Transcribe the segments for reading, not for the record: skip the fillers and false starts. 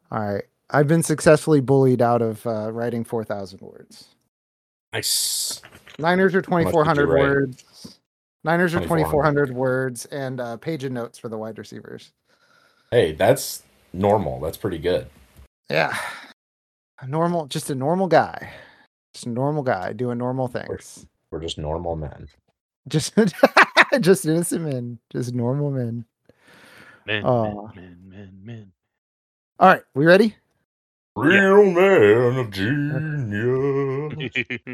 All right. I've been successfully bullied out of writing 4,000 words. Nice. Niners are How much did you 2,400 write? words. Niners are 2,400. 2,400 words and page of notes for the wide receivers. Hey, that's normal. That's pretty good. Yeah. Just a normal guy. Just a normal guy doing normal things. We're just normal men. Just just innocent men. Just normal men. Men. All right. We ready? Real man of genius.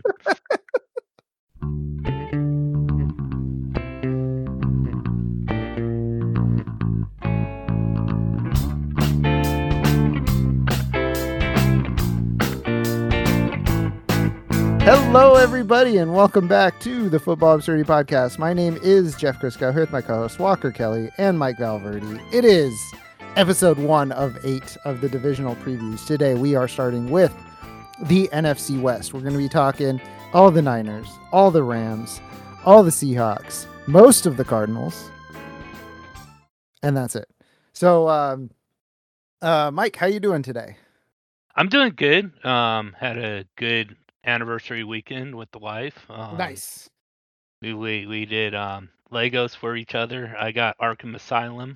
Hello, everybody, and welcome back to the Football Absurdity Podcast. My name is Jeff Crisco, here with my co-host Walker Kelly and Mike Valverde. It is episode 1 of 8 of the divisional previews. Today, we are starting with the NFC West. We're going to be talking all the Niners, all the Rams, all the Seahawks, most of the Cardinals, and that's it. So, Mike, how you doing today? I'm doing good. Had a good anniversary weekend with the wife. Nice. We did Legos for each other. I got Arkham Asylum.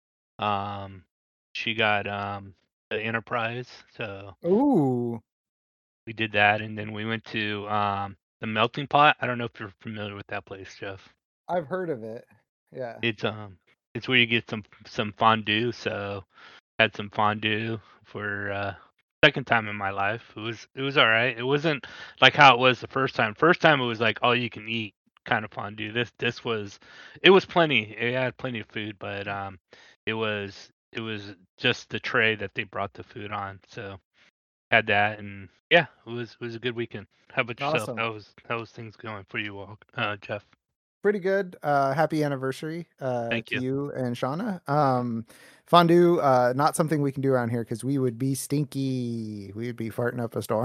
She got the Enterprise. So Ooh. we did that, and then we went to the Melting Pot. I don't know if you're familiar with that place, Jeff. I've heard of it. Yeah. It's where you get some fondue. So had some fondue for second time in my life. It was all right. It wasn't like how it was the first time. First time it was like all you can eat kind of fondue. This was plenty. It had plenty of food, but it was just the tray that they brought the food on. So had that, and yeah, it was a good weekend. How about yourself? Awesome. How was things going for you, Jeff? Pretty good. Happy anniversary Thank to you. you and Shauna. Fondue, not something we can do around here because we would be stinky. We would be farting up a storm.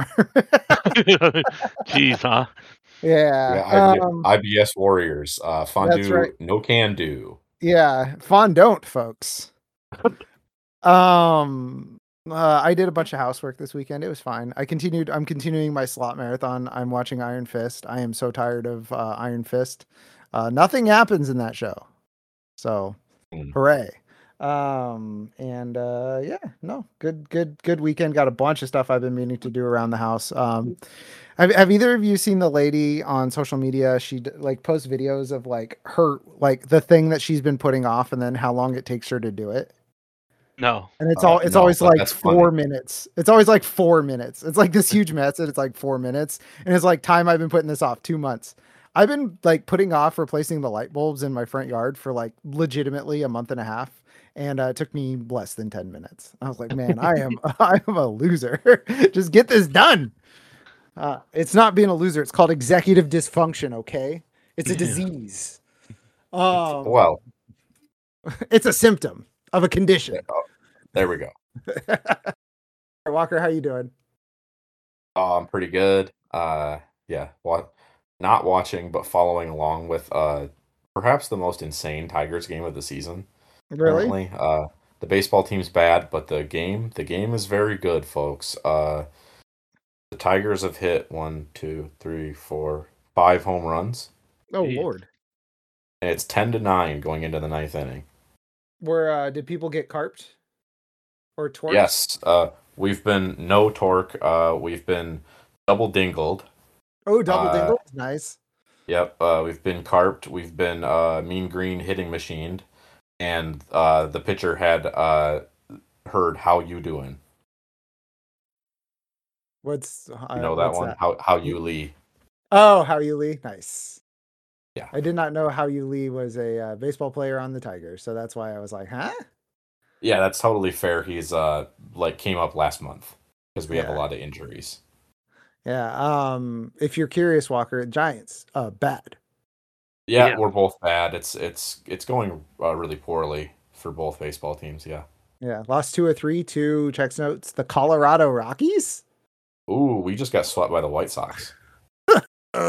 Jeez, huh? Yeah. IBS Warriors. Fondue, That's right. no can do. Yeah. Fondant, folks. I did a bunch of housework this weekend. It was fine. I'm continuing my slot marathon. I'm watching Iron Fist. I am so tired of Iron Fist. Nothing happens in that show. So, hooray. Good weekend. Got a bunch of stuff I've been meaning to do around the house. Have either of you seen the lady on social media? She posts videos of her the thing that she's been putting off and then how long it takes her to do it. No. And it's always like 4 minutes. It's always like 4 minutes. It's like this huge mess and it's like 4 minutes. And it's like time I've been putting this off 2 months. I've been putting off replacing the light bulbs in my front yard for legitimately a month and a half. And it took me less than 10 minutes. I was like, man, I am a loser. Just get this done. It's not being a loser. It's called executive dysfunction. Okay. It's a disease. Well, it's a symptom of a condition. There we go. Walker, how you doing? I'm pretty good. Yeah. Not watching, but following along with perhaps the most insane Tigers game of the season. Really? Currently. The baseball team's bad, but the game is very good, folks. The Tigers have hit 1, 2, 3, 4, 5 home runs. Oh, Lord. And it's 10-9 going into the 9th inning. Did people get carped? Or torqued? Yes. We've been no torque. We've been double dingled. Oh, double dingled? Nice. Yep. We've been carped. We've been mean green hitting machined. And the pitcher had heard "How you doing?" What's you know that one? That? How you Lee? Oh, How you Lee, nice. Yeah, I did not know How you Lee was a baseball player on the Tigers, so that's why I was like, huh? Yeah, that's totally fair. He's came up last month because we have a lot of injuries. Yeah. If you're curious, Walker, Giants, bad. Yeah, we're both bad. It's going really poorly for both baseball teams. Yeah. Yeah, lost 2 or 3 to checks notes. The Colorado Rockies. Ooh, we just got swept by the White Sox.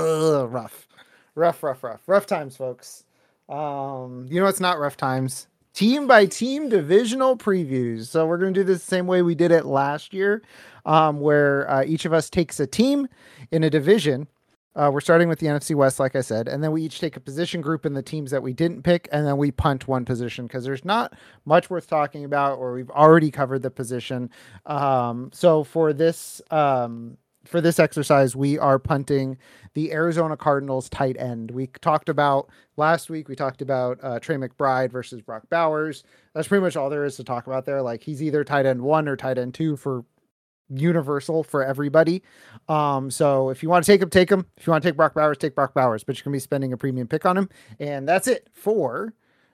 Rough times, folks. You know what's not rough times? team by team divisional previews. So we're going to do this the same way we did it last year, where each of us takes a team in a division. We're starting with the NFC West, like I said, and then we each take a position group in the teams that we didn't pick, and then we punt one position because there's not much worth talking about, or we've already covered the position. So for this exercise, we are punting the Arizona Cardinals tight end. We talked about last week. We talked about Trey McBride versus Brock Bowers. That's pretty much all there is to talk about there. Like, he's either tight end 1 or tight end 2 for universal for everybody. So if you want to take him, take him. If you want to take Brock Bowers, take Brock Bowers, but you're going to be spending a premium pick on him. And that's it for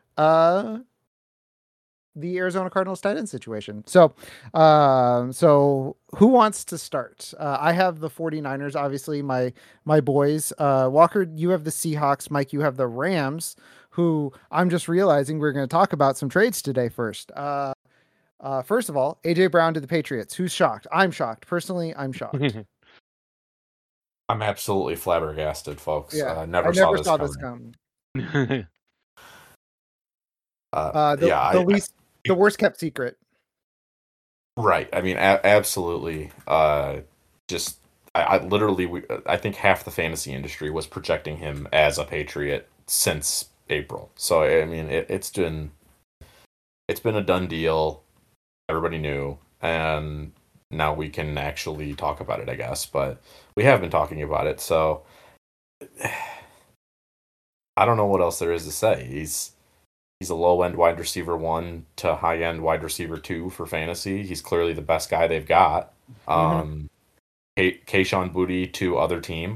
the Arizona Cardinals tight end situation. So who wants to start? I have the 49ers, obviously my boys. Walker, you have the Seahawks. Mike, you have the Rams, who I'm just realizing we're going to talk about some trades today first. First of all, AJ Brown to the Patriots. Who's shocked? I'm shocked. Personally, I'm shocked. I'm absolutely flabbergasted, folks. Yeah, I never saw this coming. The worst kept secret. Right. I mean, absolutely. I think half the fantasy industry was projecting him as a Patriot since April. So I mean, it's been a done deal. Everybody knew, and now we can actually talk about it, I guess. But we have been talking about it, so I don't know what else there is to say. He's a low-end wide receiver 1 to high-end wide receiver 2 for fantasy. He's clearly the best guy they've got. Kayshon Boutte to other team,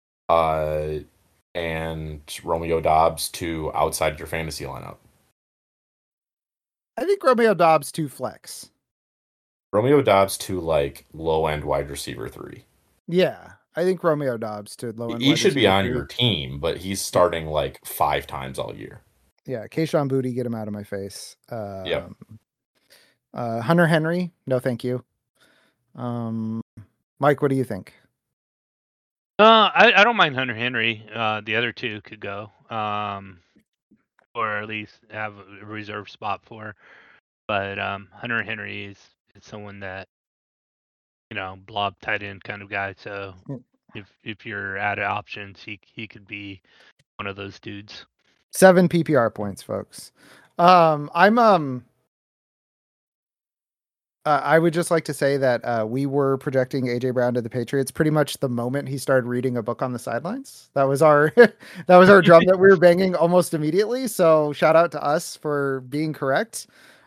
and Romeo Doubs to outside your fantasy lineup. I think Romeo Doubs to flex. Romeo Doubs to like low-end wide receiver 3. Yeah, I think Romeo Doubs to low-end. He should be on your team, but he's starting like 5 times all year. Yeah, Kayshon Boutte, get him out of my face. Yep. Hunter Henry, no thank you. Mike, what do you think? I don't mind Hunter Henry. The other two could go, or at least have a reserve spot for. But Hunter Henry is someone that, blob tight end kind of guy. So if you're out of options, he could be one of those dudes. 7 PPR points, folks. I would just like to say that we were projecting AJ Brown to the Patriots pretty much the moment he started reading a book on the sidelines. That was our drum that we were banging almost immediately. So shout out to us for being correct.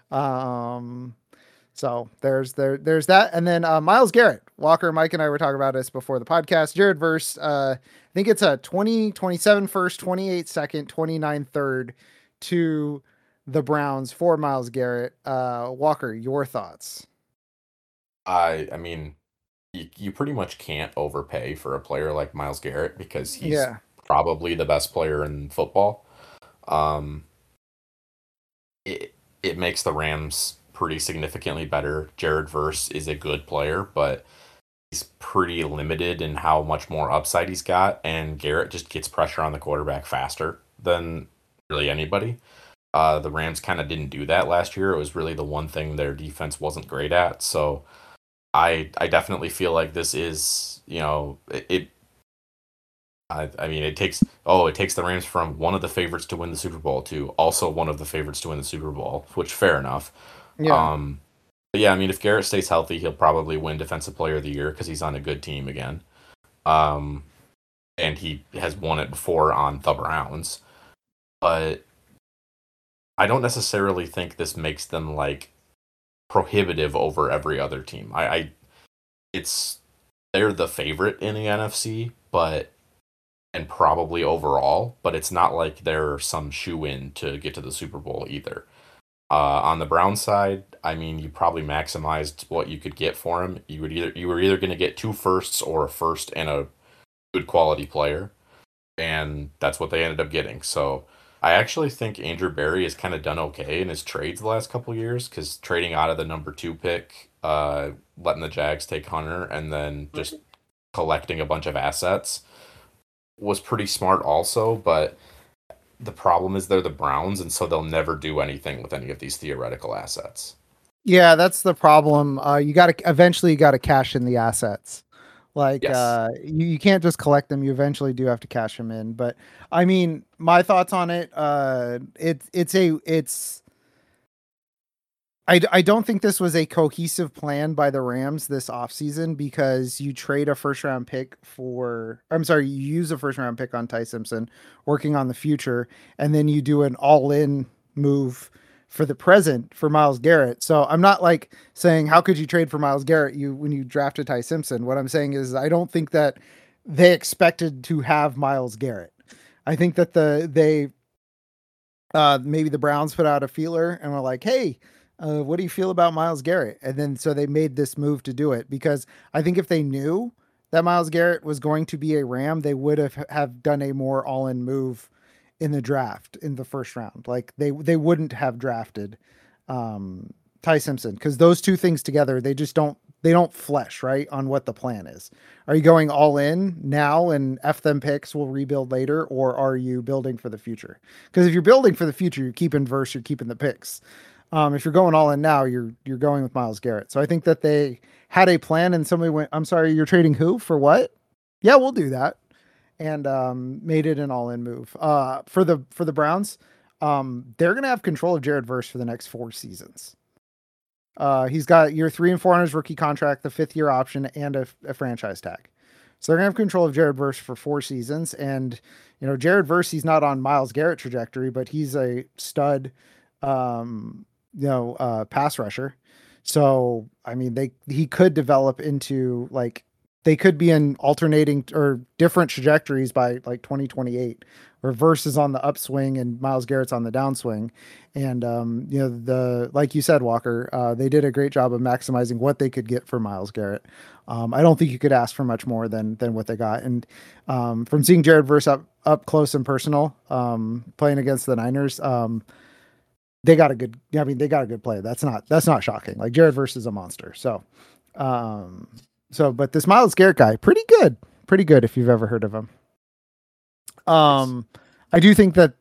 So there's that. And then Myles Garrett. Walker, Mike, and I were talking about this before the podcast. Jared Verse, I think it's a 27 first, 28 second, 29 third to the Browns for Myles Garrett. Walker, your thoughts? I mean, you pretty much can't overpay for a player like Myles Garrett because he's probably the best player in football. It makes the Rams pretty significantly better. Jared Verse is a good player, but he's pretty limited in how much more upside he's got, and Garrett just gets pressure on the quarterback faster than really anybody. The Rams kind of didn't do that last year. It was really the one thing their defense wasn't great at. So I definitely feel like this is, it takes the Rams from one of the favorites to win the Super Bowl to also one of the favorites to win the Super Bowl, which fair enough. Yeah. But yeah, I mean, if Garrett stays healthy, he'll probably win Defensive Player of the Year because he's on a good team again. And he has won it before on the Browns. But I don't necessarily think this makes them like prohibitive over every other team. They're the favorite in the NFC, and probably overall, but it's not like they're some shoe-in to get to the Super Bowl either. On the Browns side, I mean, you probably maximized what you could get for him. You were either going to get 2 firsts or a first and a good quality player, and that's what they ended up getting. So I actually think Andrew Berry has kind of done okay in his trades the last couple of years, because trading out of the number 2 pick, letting the Jags take Hunter, and then just collecting a bunch of assets was pretty smart also. But the problem is they're the Browns, and so they'll never do anything with any of these theoretical assets. Yeah, that's the problem. You got to eventually you got to cash in the assets. Like Yes. you can't just collect them. You eventually do have to cash them in. But I mean, my thoughts on it. I don't think this was a cohesive plan by the Rams this offseason because you trade a first round pick you use a first round pick on Ty Simpson, working on the future, and then you do an all in move for the present for Myles Garrett. So I'm not like saying how could you trade for Myles Garrett when you drafted Ty Simpson. What I'm saying is I don't think that they expected to have Myles Garrett. I think that they maybe the Browns put out a feeler and were like, hey, what do you feel about Myles Garrett? And then so they made this move to do it because I think if they knew that Myles Garrett was going to be a Ram, they would have done a more all in move in the draft in the first round. Like they wouldn't have drafted Ty Simpson because those two things together they don't flesh right on what the plan is. Are you going all in now and F them picks will rebuild later, or are you building for the future? Because if you're building for the future, you're keeping you're keeping the picks. If you're going all in now, you're going with Myles Garrett. So I think that they had a plan, and somebody went, "I'm sorry, you're trading who for what?" Yeah, we'll do that, and made it an all in move. For the Browns, they're gonna have control of Jared Verse for the next 4 seasons. He's got year 3 and 4 on his rookie contract, the 5th-year option, and a franchise tag. So they're gonna have control of Jared Verse for 4 seasons, and Jared Verse, he's not on Myles Garrett trajectory, but he's a stud. Pass rusher. So, I mean, he could develop into like they could be in alternating or different trajectories by like 2028, where Verse is on the upswing and Myles Garrett's on the downswing. And like you said, Walker, they did a great job of maximizing what they could get for Myles Garrett. I don't think you could ask for much more than what they got. And from seeing Jared Verse up close and personal, playing against the Niners, they got a good play. That's not shocking. Like Jared Verse is a monster. So, but this Myles Garrett guy, pretty good if you've ever heard of him. I do think that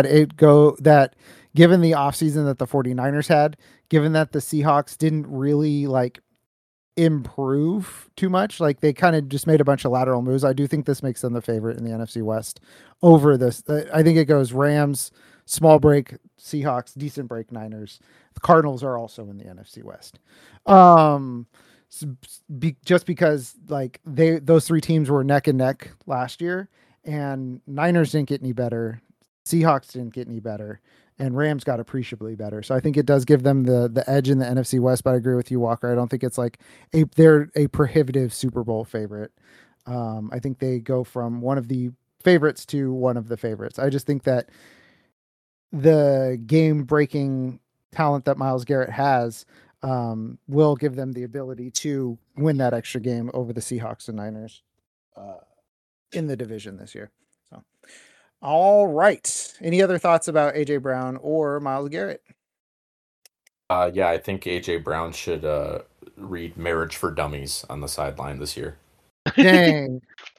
given the offseason that the 49ers had, given that the Seahawks didn't really like improve too much, like they kind of just made a bunch of lateral moves. I do think this makes them the favorite in the NFC West over this. I think it goes Rams, small break Seahawks, decent break Niners. The Cardinals are also in the NFC West. Just because like those 3 teams were neck and neck last year, and Niners didn't get any better, Seahawks didn't get any better, and Rams got appreciably better. So I think it does give them the edge in the NFC West. But I agree with you, Walker. I don't think it's like they're a prohibitive Super Bowl favorite. I think they go from one of the favorites to one of the favorites. I just think that the game-breaking talent that Myles Garrett has will give them the ability to win that extra game over the Seahawks and Niners in the division this year. So, all right. Any other thoughts about AJ Brown or Myles Garrett? Yeah, I think AJ Brown should read Marriage for Dummies on the sideline this year. Dang.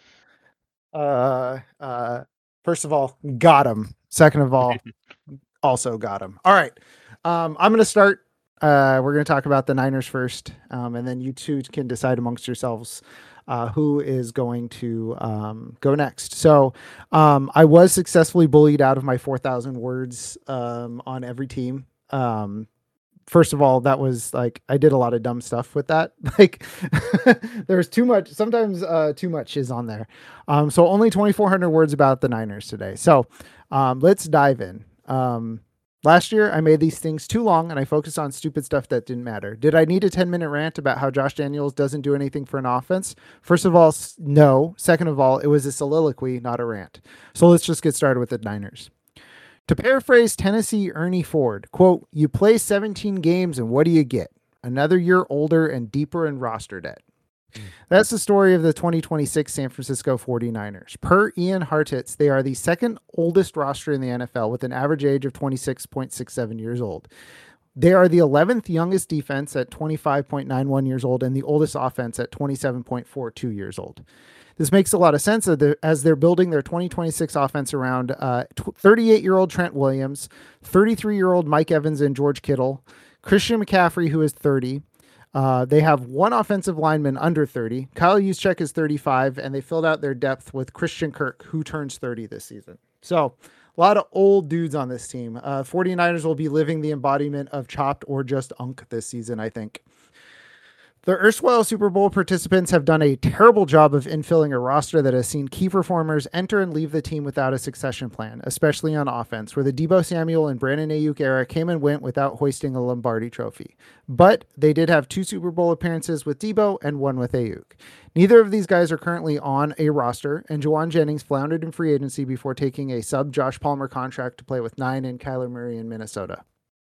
First of all, got him. Second of all, also got him. All right. I'm going to start. We're going to talk about the Niners first, and then you two can decide amongst yourselves who is going to go next. So I was successfully bullied out of my 4,000 words on every team. First of all, that was like I did a lot of dumb stuff with that. Like there's too much. Sometimes too much is on there. So only 2,400 words about the Niners today. So let's dive in. Last year, I made these things too long and I focused on stupid stuff that didn't matter. Did I need a 10-minute rant about how Josh Daniels doesn't do anything for an offense? First of all, no. Second of all, it was a soliloquy, not a rant. So let's just get started with the Niners. To paraphrase Tennessee Ernie Ford, quote, "You play 17 games and what do you get? Another year older and deeper in roster debt." That's the story of the 2026 San Francisco 49ers. Per Ian Hartitz, they are the second oldest roster in the NFL with an average age of 26.67 years old. They are the 11th youngest defense at 25.91 years old and the oldest offense at 27.42 years old. This makes a lot of sense as they're building their 2026 offense around 38-year-old Trent Williams, 33-year-old Mike Evans and George Kittle, Christian McCaffrey, who is 30. They have one offensive lineman under 30. Kyle Juszczyk is 35, and they filled out their depth with Christian Kirk, who turns 30 this season. So a lot of old dudes on this team. 49ers will be living the embodiment of chopped or just unk this season, I think. The erstwhile Super Bowl participants have done a terrible job of infilling a roster that has seen key performers enter and leave the team without a succession plan, especially on offense, where the Deebo Samuel and Brandon Ayuk era came and went without hoisting a Lombardi trophy. But they did have 2 Super Bowl appearances with Deebo and 1 with Ayuk. Neither of these guys are currently on a roster, and Juwan Jennings floundered in free agency before taking a sub-Josh Palmer contract to play with 9 and Kyler Murray in Minnesota.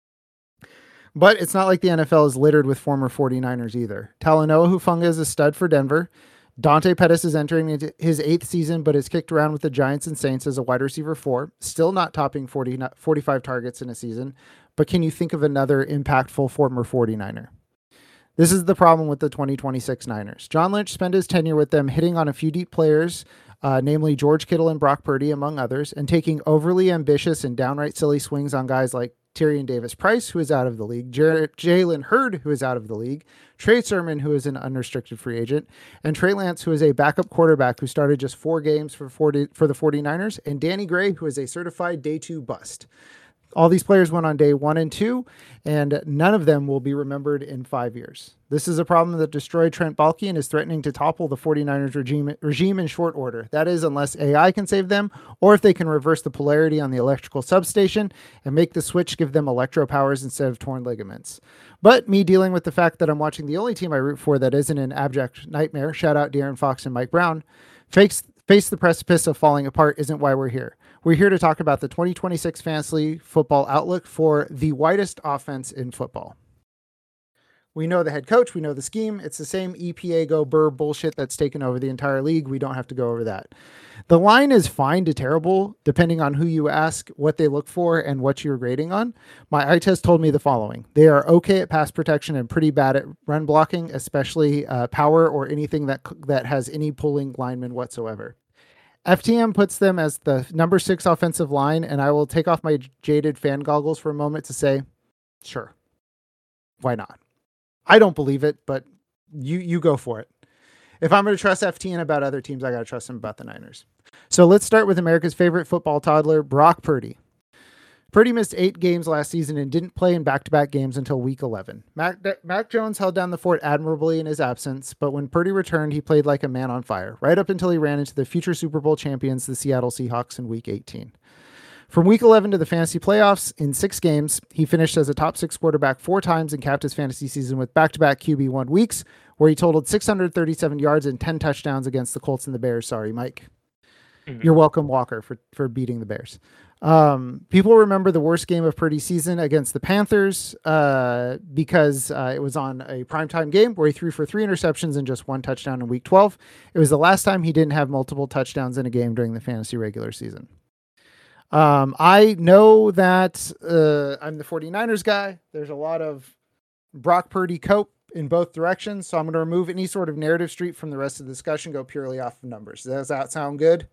But it's not like the NFL is littered with former 49ers either. Talanoa Hufanga is a stud for Denver. Dante Pettis is entering into his 8th season, but is kicked around with the Giants and Saints as a wide receiver 4, still not topping 45 targets in a season. But can you think of another impactful former 49er? This is the problem with the 2026 Niners. John Lynch spent his tenure with them hitting on a few deep players, namely George Kittle and Brock Purdy, among others, and taking overly ambitious and downright silly swings on guys like Tyrion Davis-Price, who is out of the league, Jalen Hurd, who is out of the league, Trey Sermon, who is an unrestricted free agent, and Trey Lance, who is a backup quarterback who started just 4 games for the 49ers, and Danny Gray, who is a certified day 2 bust. All these players went on day 1 and 2, and none of them will be remembered in 5 years. This is a problem that destroyed Trent Baalke and is threatening to topple the 49ers regime in short order. That is, unless AI can save them, or if they can reverse the polarity on the electrical substation and make the switch give them electro powers instead of torn ligaments. But me dealing with the fact that I'm watching the only team I root for that isn't an abject nightmare, shout out De'Aaron Fox and Mike Brown, face the precipice of falling apart isn't why we're here. We're here to talk about the 2026 fantasy football outlook for the widest offense in football. We know the head coach. We know the scheme. It's the same EPA go burr bullshit that's taken over the entire league. We don't have to go over that. The line is fine to terrible, depending on who you ask, what they look for, and what you're grading on. My eye test told me the following. They are okay at pass protection and pretty bad at run blocking, especially power or anything that has any pulling lineman whatsoever. FTM puts them as the number 6 offensive line, and I will take off my jaded fan goggles for a moment to say, sure, why not? I don't believe it, but you go for it. If I'm going to trust FTN about other teams, I got to trust him about the Niners. So let's start with America's favorite football toddler, Brock Purdy. Purdy missed 8 games last season and didn't play in back-to-back games until week 11. Mac Jones held down the fort admirably in his absence, but when Purdy returned, he played like a man on fire, right up until he ran into the future Super Bowl champions, the Seattle Seahawks, in week 18. From week 11 to the fantasy playoffs, in 6 games, he finished as a top 6 quarterback 4 times and capped his fantasy season with back-to-back QB1 weeks, where he totaled 637 yards and 10 touchdowns against the Colts and the Bears. Sorry, Mike. Mm-hmm. You're welcome, Walker, for beating the Bears. People remember the worst game of Purdy's season against the Panthers because it was on a primetime game where he threw for 3 interceptions and just 1 touchdown in week 12. It was the last time he didn't have multiple touchdowns in a game during the fantasy regular season. I know that I'm the 49ers guy. There's a lot of Brock Purdy cope in both directions, so I'm going to remove any sort of narrative street from the rest of the discussion, go purely off of numbers. Does that sound good?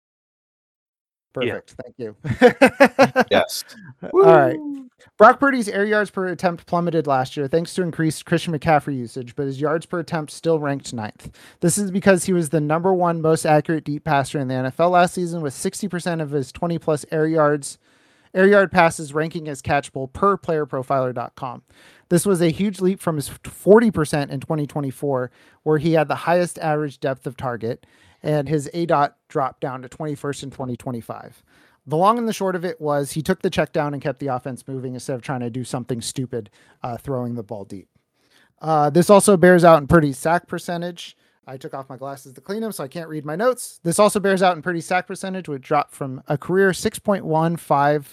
Perfect. Yeah. Thank you. Yes. All right. Brock Purdy's air yards per attempt plummeted last year thanks to increased Christian McCaffrey usage, but his yards per attempt still ranked 9th. This is because he was the number 1 most accurate deep passer in the NFL last season, with 60% of his 20-plus air yard passes ranking as catchable per playerprofiler.com. This was a huge leap from his 40% in 2024, where he had the highest average depth of target, and his ADOT dropped down to 21st in 2025. The long and the short of it was he took the check down and kept the offense moving instead of trying to do something stupid, throwing the ball deep. This also bears out in Purdy's sack percentage. I took off my glasses to clean them, so I can't read my notes. This also bears out in Purdy's sack percentage, which dropped from a career 6.15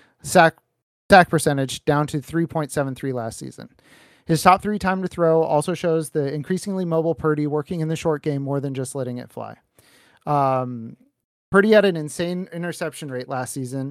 sack percentage down to 3.73 last season. His top 3 time to throw also shows the increasingly mobile Purdy working in the short game more than just letting it fly. Purdy had an insane interception rate last season.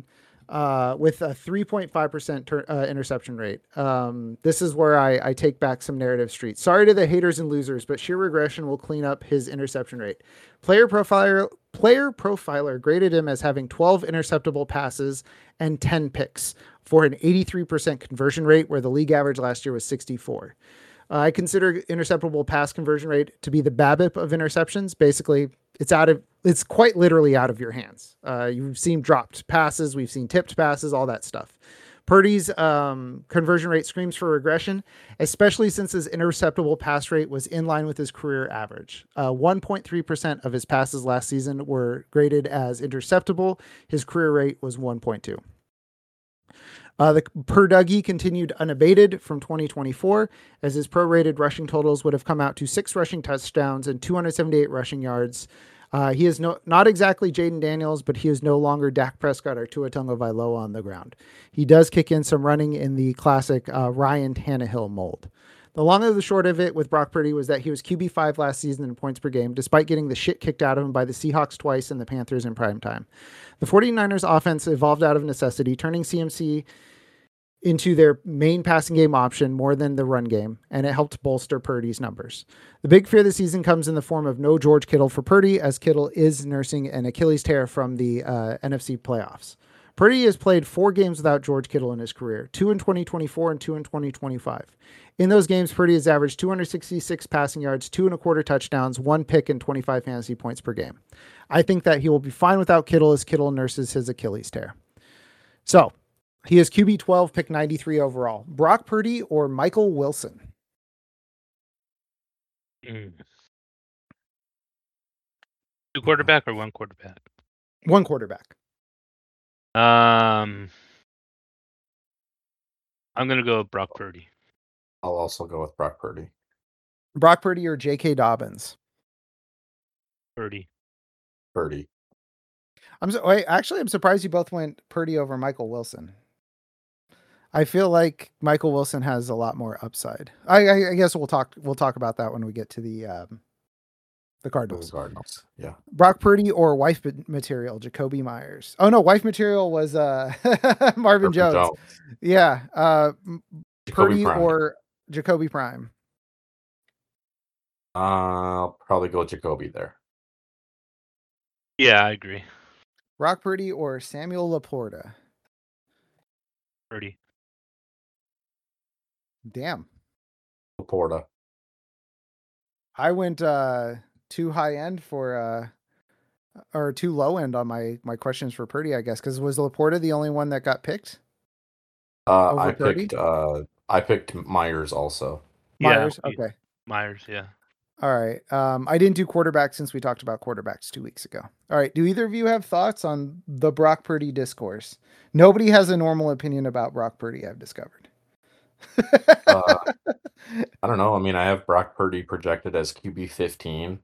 with a 3.5% interception rate. This is where I take back some narrative streets. Sorry to the haters and losers, but sheer regression will clean up his interception rate. Player profiler graded him as having 12 interceptable passes and 10 picks for an 83% conversion rate, where the league average last year was 64. I consider interceptable pass conversion rate to be the BABIP of interceptions. Basically, it's quite literally out of your hands. You've seen dropped passes, we've seen tipped passes, all that stuff. Purdy's conversion rate screams for regression, especially since his interceptable pass rate was in line with his career average. 1.3% of his passes last season were graded as interceptable. His career rate was 1.2. The per Dougie continued unabated from 2024, as his prorated rushing totals would have come out to 6 rushing touchdowns and 278 rushing yards. He is not exactly Jaden Daniels, but he is no longer Dak Prescott or Tua Tagovailoa on the ground. He does kick in some running in the classic Ryan Tannehill mold. The long and the short of it with Brock Purdy was that he was QB5 last season in points per game, despite getting the shit kicked out of him by the Seahawks twice and the Panthers in prime time. The 49ers offense evolved out of necessity, turning CMC into their main passing game option more than the run game, and it helped bolster Purdy's numbers. The big fear this season comes in the form of no George Kittle for Purdy, as Kittle is nursing an Achilles tear from the NFC playoffs. Purdy has played 4 games without George Kittle in his career, 2 in 2024 and 2 in 2025. In those games, Purdy has averaged 266 passing yards, 2.25 touchdowns, 1 pick, and 25 fantasy points per game. I think that he will be fine without Kittle as Kittle nurses his Achilles tear. So, he is QB 12, pick 93 overall. Brock Purdy or Michael Wilson? Two quarterback or one quarterback? One quarterback. I'm gonna go with Brock Purdy. I'll also go with Brock Purdy. Brock Purdy or J.K. Dobbins? Purdy. I'm surprised you both went Purdy over Michael Wilson. I feel like Michael Wilson has a lot more upside. I guess we'll talk about that when we get to the Cardinals. Yeah. Brock Purdy or wife material, Jacoby Myers. Oh no, wife material was Marvin Jones. Yeah. Purdy Prime. or Jacoby Prime. I'll probably go Jacoby there. Yeah, I agree. Brock Purdy or Samuel Laporta? Purdy. Damn. Laporta. I went too high end for or too low end on my questions for Purdy, I guess, because was Laporta the only one that got picked? I picked Myers also. Myers, Yeah, okay. Myers, yeah. All right. I didn't do quarterback since we talked about quarterbacks 2 weeks ago. All right. Do either of you have thoughts on the Brock Purdy discourse? Nobody has a normal opinion about Brock Purdy, I've discovered. I don't know. I mean, I have Brock Purdy projected as QB 15.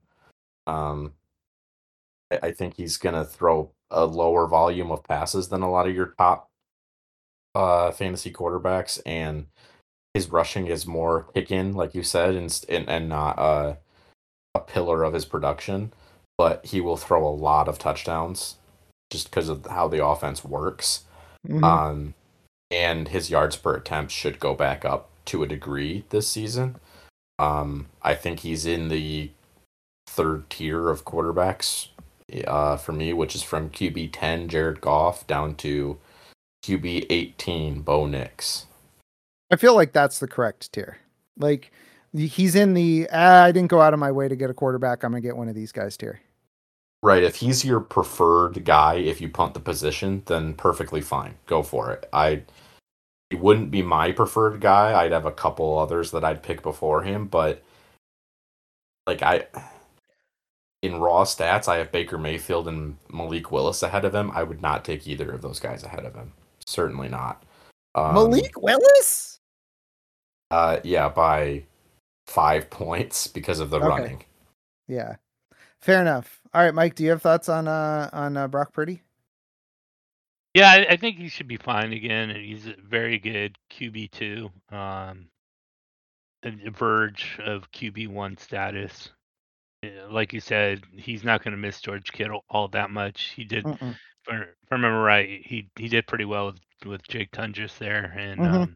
I think he's going to throw a lower volume of passes than a lot of your top fantasy quarterbacks, and his rushing is more kick-in, like you said, and not a pillar of his production. But he will throw a lot of touchdowns just because of how the offense works. Mm-hmm. And his yards per attempt should go back up to a degree this season. I think he's in the third tier of quarterbacks for me, which is from QB 10 Jared Goff down to QB 18 Bo Nix. I feel like that's the correct tier. Like he's in the I didn't go out of my way to get a quarterback, I'm gonna get one of these guys tier. Right, if he's your preferred guy, if you punt the position, then perfectly fine. Go for it. He wouldn't be my preferred guy. I'd have a couple others that I'd pick before him, but like in raw stats, I have Baker Mayfield and Malik Willis ahead of him. I would not take either of those guys ahead of him. Certainly not. Malik Willis? Yeah, by 5 points because of the running. Yeah. Fair enough. All right, Mike, do you have thoughts on Brock Purdy? Yeah, I think he should be fine again. He's a very good QB2, on the verge of QB1 status. like you said, he's not going to miss George Kittle all that much. He did, Mm-mm. if I remember right, he did pretty well with Jake Tungis there, and Mm-hmm.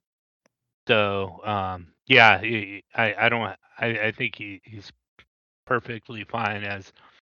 yeah, I don't I think he's perfectly fine as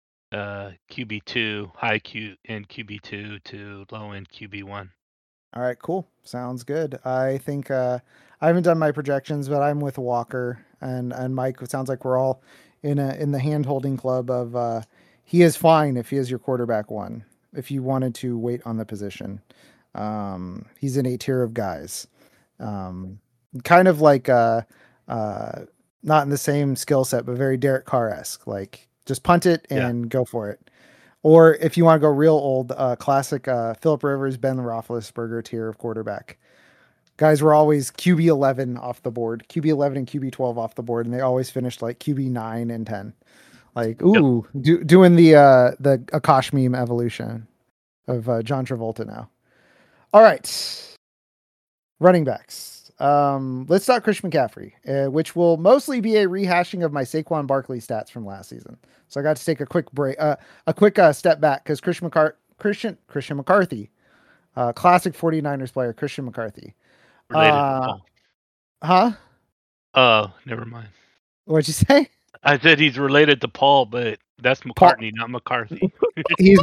QB2, high Q and QB2 to low end QB1. All right, cool. Sounds good. I think I haven't done my projections, but I'm with Walker and Mike. It sounds like we're all in the hand holding club of he is fine if he is your quarterback one. If you wanted to wait on the position, he's in a tier of guys, kind of like not in the same skill set, but very Derek Carr-esque. Like just punt it and go for it. Or if you want to go real old, classic Philip Rivers, Ben Roethlisberger tier of quarterback. Guys were always QB 11 off the board, QB 11 and QB 12 off the board, and they always finished like QB 9 and 10. Like, ooh, doing the Akash meme evolution of John Travolta now. All right, running backs. Let's talk Christian McCaffrey, which will mostly be a rehashing of my Saquon Barkley stats from last season. So I got to take a quick break, a quick step back because Christian McCarthy, classic 49ers player, Christian McCarthy. Related to Paul. Huh? Oh, never mind. What'd you say? I said he's related to Paul, but that's McCartney, not McCarthy. He's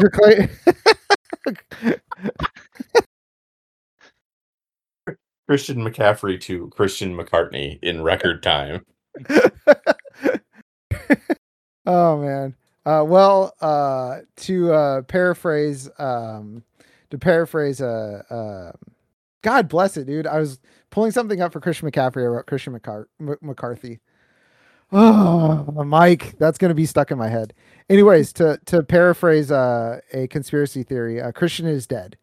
Christian McCaffrey to Christian McCartney in record time. Oh man. To paraphrase, God bless it, dude. I was pulling something up for Christian McCaffrey. I wrote Christian McCarthy. Oh, Mike, that's going to be stuck in my head. Anyways, to paraphrase a conspiracy theory, Christian is dead.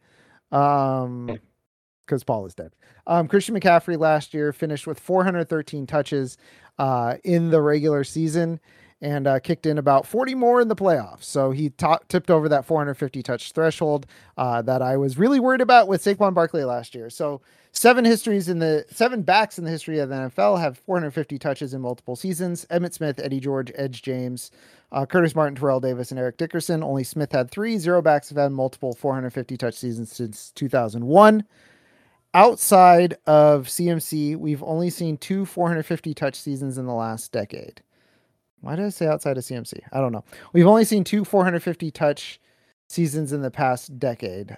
Because Paul is dead. Christian McCaffrey last year finished with 413 touches in the regular season and kicked in about 40 more in the playoffs. So he tipped over that 450 touch threshold that I was really worried about with Saquon Barkley last year. So seven backs in the history of the NFL have 450 touches in multiple seasons. Emmitt Smith, Eddie George, Edge James, Curtis Martin, Terrell Davis, and Eric Dickerson. Only Smith had 3. 0 backs have had multiple 450 touch seasons since 2001. Outside of CMC, we've only seen 2 450 touch seasons in the last decade. Why did I say outside of CMC? I don't know. We've only seen 2 450 touch seasons in the past decade.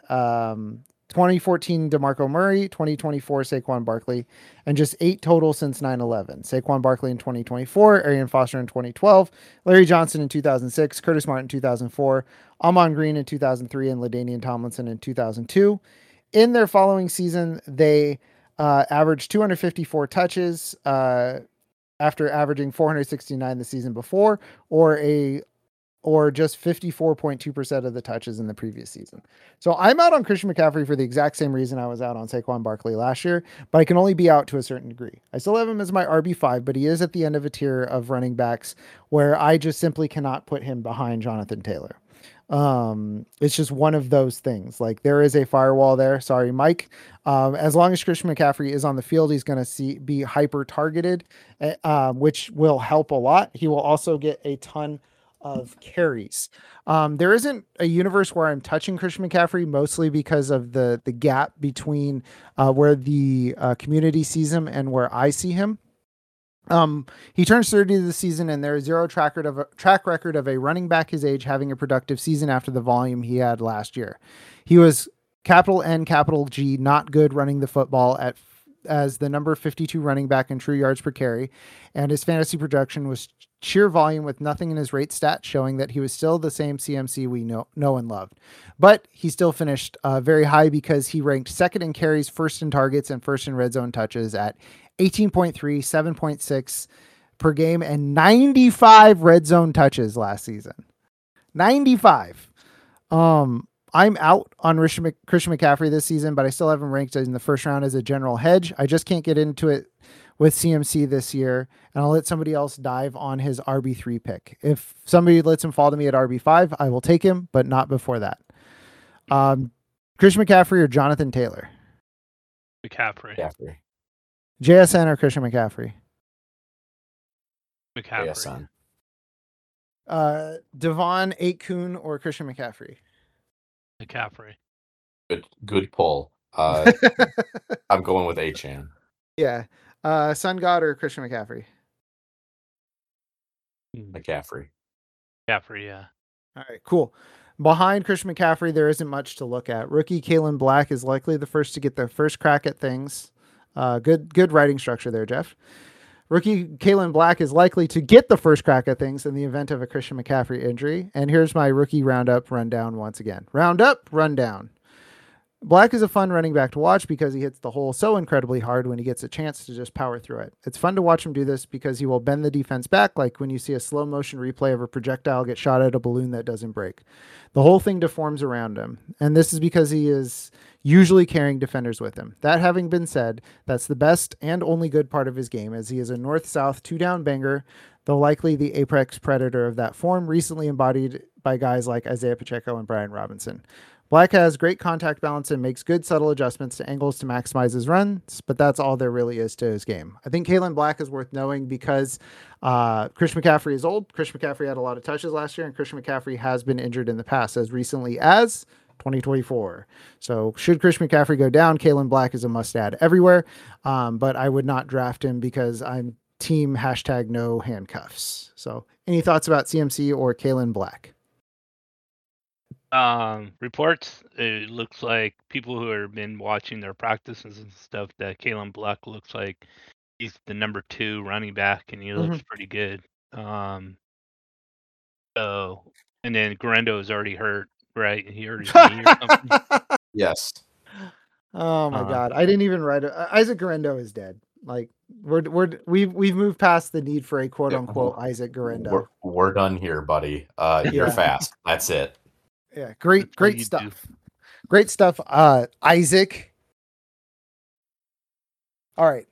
2014 DeMarco Murray, 2024 Saquon Barkley, and just 8 total since 9/11. Saquon Barkley in 2024, Arian Foster in 2012, Larry Johnson in 2006, Curtis Martin in 2004, Ahman Green in 2003, and LaDainian Tomlinson in 2002. In their following season, they averaged 254 touches after averaging 469 the season before, or just 54.2% of the touches in the previous season. So I'm out on Christian McCaffrey for the exact same reason I was out on Saquon Barkley last year, but I can only be out to a certain degree. I still have him as my RB5, but he is at the end of a tier of running backs where I just simply cannot put him behind Jonathan Taylor. It's just one of those things. Like there is a firewall there. Sorry, Mike. As long as Christian McCaffrey is on the field, he's going to be hyper targeted, which will help a lot. He will also get a ton of carries. There isn't a universe where I'm touching Christian McCaffrey, mostly because of the gap between where the community sees him and where I see him. He turns 30 this season, and there is zero track record of a running back his age having a productive season after the volume he had last year. He was capital N, capital G, not good running the football as the number 52 running back in true yards per carry, and his fantasy production was sheer volume with nothing in his rate stat showing that he was still the same CMC we know and loved. But he still finished very high because he ranked second in carries, first in targets, and first in red zone touches at 18.3, 7.6 per game, and 95 red zone touches last season. 95. I'm out on Christian McCaffrey this season, but I still have him ranked in the first round as a general hedge. I just can't get into it with CMC this year, and I'll let somebody else dive on his RB3 pick. If somebody lets him fall to me at RB5, I will take him, but not before that. Christian McCaffrey or Jonathan Taylor? McCaffrey. JSN or Christian McCaffrey? McCaffrey. JSN. Devon Aikun or Christian McCaffrey? McCaffrey. Good pull. I'm going with Achan. Yeah. Sun God or Christian McCaffrey? McCaffrey. McCaffrey, yeah. All right, cool. Behind Christian McCaffrey, there isn't much to look at. Rookie Kalen Black is likely the first to get the first crack at things. Good writing structure there, Jeff. Rookie Kalen Black is likely to get the first crack at things in the event of a Christian McCaffrey injury. And here's my rookie roundup rundown once again. Roundup, rundown. Black is a fun running back to watch because he hits the hole so incredibly hard when he gets a chance to just power through it. It's fun to watch him do this because he will bend the defense back like when you see a slow motion replay of a projectile get shot at a balloon that doesn't break. The whole thing deforms around him, and this is because he is usually carrying defenders with him. That having been said, that's the best and only good part of his game, as he is a north-south two-down banger, though likely the apex predator of that form, recently embodied by guys like Isaiah Pacheco and Brian Robinson. Black has great contact balance and makes good subtle adjustments to angles to maximize his runs, but that's all there really is to his game. I think Kalen Black is worth knowing because Christian McCaffrey is old. Christian McCaffrey had a lot of touches last year, and Christian McCaffrey has been injured in the past, as recently as 2024. So should Christian McCaffrey go down, Kalen Black is a must-add everywhere, but I would not draft him because I'm team #no handcuffs. So any thoughts about CMC or Kalen Black? Reports, it looks like people who have been watching their practices and stuff that Kalen Black looks like he's the number 2 running back and he looks pretty good. So, and then Garendo is already hurt, right? He hurt his knee or something. Yes. Oh my God. I didn't even write it. Isaac Garendo is dead. Like we've moved past the need for a quote unquote Isaac Garendo. We're done here, buddy. You're fast. That's it. Yeah, great stuff. Great stuff. Isaac. All right.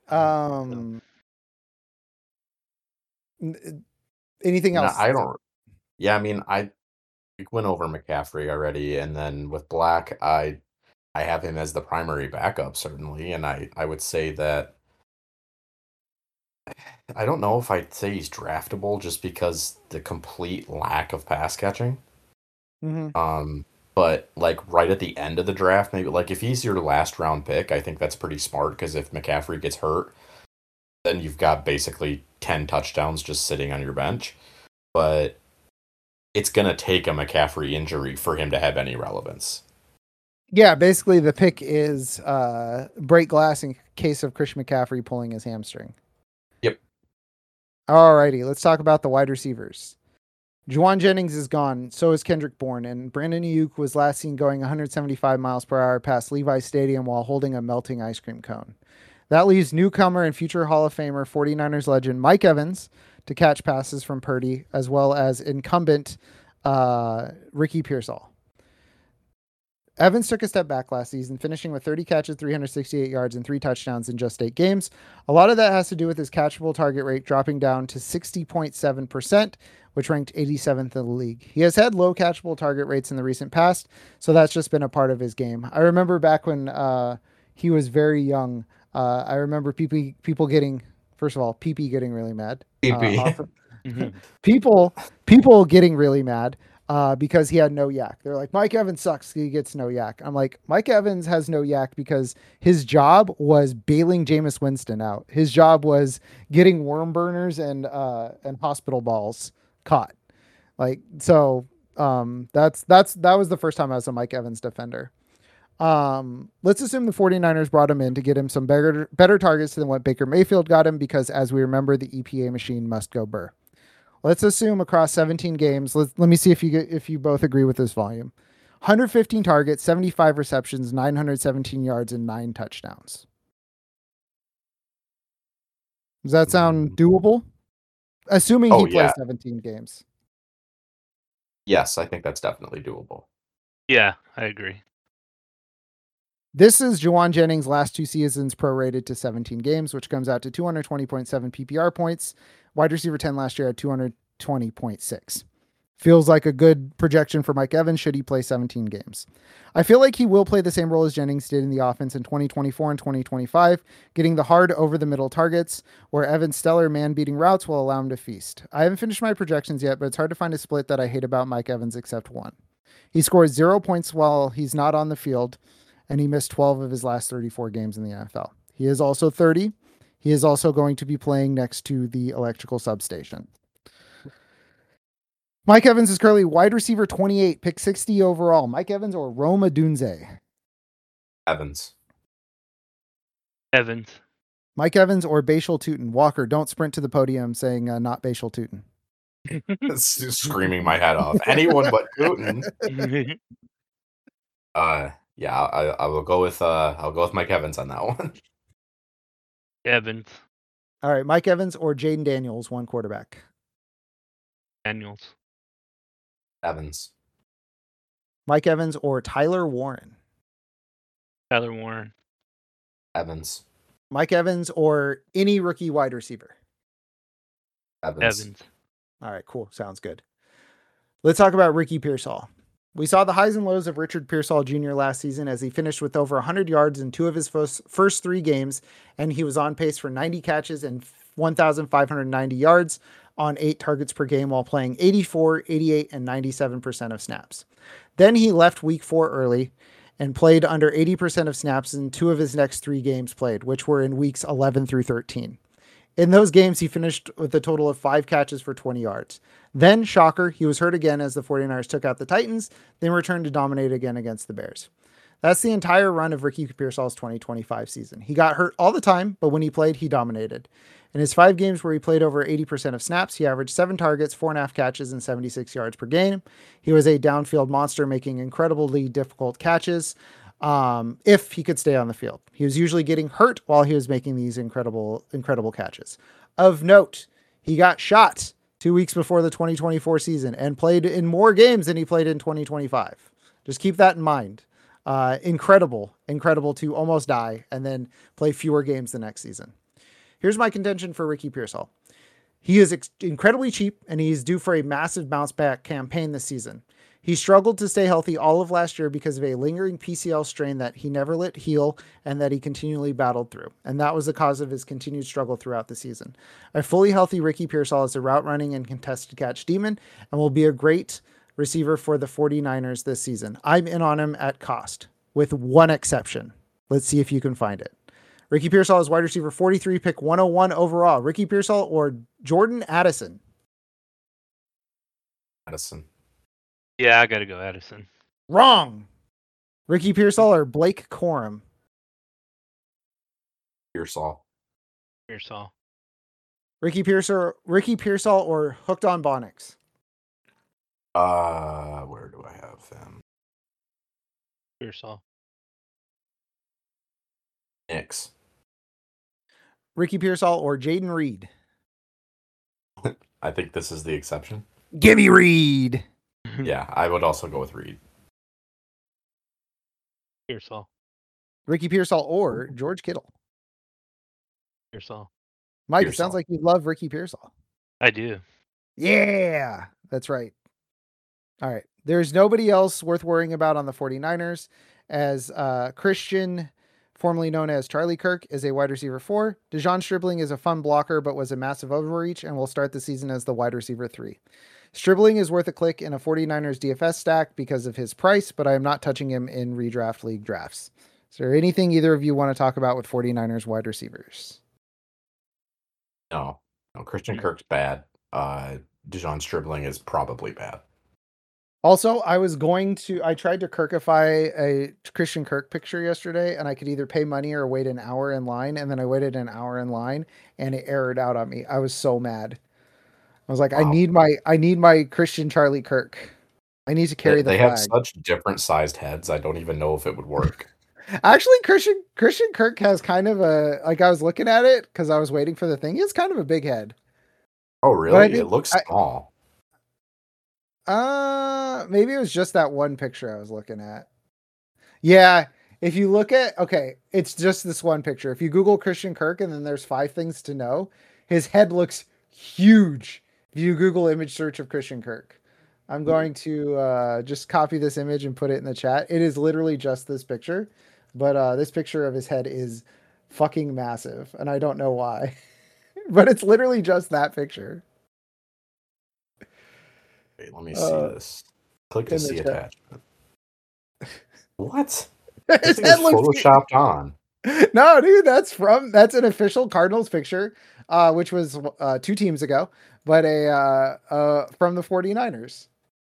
Anything else? No, I don't. Yeah, I mean, I went over McCaffrey already, and then with Black, I have him as the primary backup certainly, and I would say that I don't know if I'd say he's draftable just because the complete lack of pass catching. But like right at the end of the draft, maybe like if he's your last round pick, I think that's pretty smart because if McCaffrey gets hurt, then you've got basically 10 touchdowns just sitting on your bench. But it's going to take a McCaffrey injury for him to have any relevance. Yeah, basically the pick is break glass in case of Christian McCaffrey pulling his hamstring. Yep. Alrighty, let's talk about the wide receivers. Juwan Jennings is gone, so is Kendrick Bourne, and Brandon Ayuk was last seen going 175 miles per hour past Levi Stadium while holding a melting ice cream cone. That leaves newcomer and future Hall of Famer 49ers legend Mike Evans to catch passes from Purdy, as well as incumbent Ricky Pearsall. Evans took a step back last season, finishing with 30 catches, 368 yards, and 3 touchdowns in just 8 games. A lot of that has to do with his catchable target rate dropping down to 60.7%, which ranked 87th in the league. He has had low catchable target rates in the recent past, so that's just been a part of his game. I remember back when he was very young, I remember people getting, first of all, PP getting really mad. People getting really mad. Because he had no yak. They're like, Mike Evans sucks. He gets no yak. I'm like, Mike Evans has no yak because his job was bailing Jameis Winston out. His job was getting worm burners and hospital balls caught. Like, so that was the first time I was a Mike Evans defender. Let's assume the 49ers brought him in to get him some better targets than what Baker Mayfield got him because, as we remember, the EPA machine must go burr. Let's assume across 17 games. Let me see if you both agree with this volume. 115 targets, 75 receptions, 917 yards, and 9 touchdowns. Does that sound doable? Assuming he plays 17 games. Yes, I think that's definitely doable. Yeah, I agree. This is Juwan Jennings' last 2 seasons prorated to 17 games, which comes out to 220.7 PPR points. Wide receiver 10 last year at 220.6. Feels like a good projection for Mike Evans should he play 17 games. I feel like he will play the same role as Jennings did in the offense in 2024 and 2025, getting the hard over the middle targets, where Evans' stellar man-beating routes will allow him to feast. I haven't finished my projections yet, but it's hard to find a split that I hate about Mike Evans except one. He scores 0 points while he's not on the field, and he missed 12 of his last 34 games in the NFL. He is also 30. He is also going to be playing next to the electrical substation. Mike Evans is currently wide receiver 28, pick 60 overall. Mike Evans or Rome Odunze? Evans. Evans. Mike Evans or Bashal Tutin? Walker, don't sprint to the podium saying not Bashal Tutin. Screaming my head off. Anyone but Putin. Yeah, I will go with I'll go with Mike Evans on that one. Evans. All right, Mike Evans or Jaden Daniels, one quarterback. Daniels. Evans. Mike Evans or Tyler Warren? Tyler Warren. Evans. Mike Evans or any rookie wide receiver? Evans. All right, cool. Sounds good. Let's talk about Ricky Pearsall. We saw the highs and lows of Richard Pearsall Jr. last season as he finished with over 100 yards in 2 of his first 3 games, and he was on pace for 90 catches and 1,590 yards on 8 targets per game while playing 84, 88, and 97% of snaps. Then he left week 4 early and played under 80% of snaps in 2 of his next 3 games played, which were in weeks 11 through 13. In those games, he finished with a total of 5 catches for 20 yards. Then, shocker, he was hurt again as the 49ers took out the Titans, then returned to dominate again against the Bears. That's the entire run of Ricky Pearsall's 2025 season. He got hurt all the time, but when he played, he dominated. In his 5 games where he played over 80% of snaps, he averaged 7 targets, 4.5 catches, and 76 yards per game. He was a downfield monster, making incredibly difficult catches if he could stay on the field. He was usually getting hurt while he was making these incredible catches. Of note, he got shot 2 weeks before the 2024 season and played in more games than he played in 2025. Just keep that in mind. Incredible to almost die and then play fewer games the next season. Here's my contention for Ricky Pearsall. He is incredibly cheap, and he's due for a massive bounce back campaign this season. He struggled to stay healthy all of last year because of a lingering PCL strain that he never let heal and that he continually battled through. And that was the cause of his continued struggle throughout the season. A fully healthy Ricky Pearsall is a route running and contested catch demon and will be a great receiver for the 49ers this season. I'm in on him at cost, with one exception. Let's see if you can find it. Ricky Pearsall is wide receiver 43, pick 101 overall. Ricky Pearsall or Jordan Addison? Addison. Yeah, I got to go Addison. Wrong. Ricky Pearsall or Blake Corum? Pearsall. Pearsall. Ricky Pearsall or Hooked on Bonnix? Where do I have them? Pearsall. Knicks. Ricky Pearsall or Jaden Reed? I think this is the exception. Give me Reed. Yeah, I would also go with Reed. Pearsall. Ricky Pearsall or George Kittle? Pearsall. Mike, Pearsall. It sounds like you love Ricky Pearsall. I do. Yeah, that's right. All right. There's nobody else worth worrying about on the 49ers, as Christian, formerly known as Charlie Kirk, is a wide receiver 4. Dejon Stribling is a fun blocker, but was a massive overreach and will start the season as the wide receiver 3. Stribling is worth a click in a 49ers DFS stack because of his price, but I am not touching him in redraft league drafts. Is there anything either of you want to talk about with 49ers wide receivers? No, Christian Kirk's bad. Dejon Stribling is probably bad. Also, I tried to Kirkify a Christian Kirk picture yesterday, and I could either pay money or wait an hour in line, and then I waited an hour in line, and it errored out on me. I was so mad. I was like, wow. I need my Christian Charlie Kirk. I need to carry the flag. They have such different sized heads. I don't even know if it would work. Actually, Christian Kirk has kind of I was looking at it because I was waiting for the thing. He has kind of a big head. Oh, really? It looks small. Maybe it was just that one picture I was looking at. Yeah, if you look at, it's just this one picture. If you Google Christian Kirk and then there's 5 things to know, his head looks huge. If you Google image search of Christian Kirk, I'm going to just copy this image and put it in the chat. It is literally just this picture, but this picture of his head is fucking massive, and I don't know why. But it's literally just that picture. Wait, let me see this. Click to in the see chat. attachment. What? His This thing head is looks photoshopped on. No, dude, that's an official Cardinals picture, which was 2 teams ago, but from the 49ers.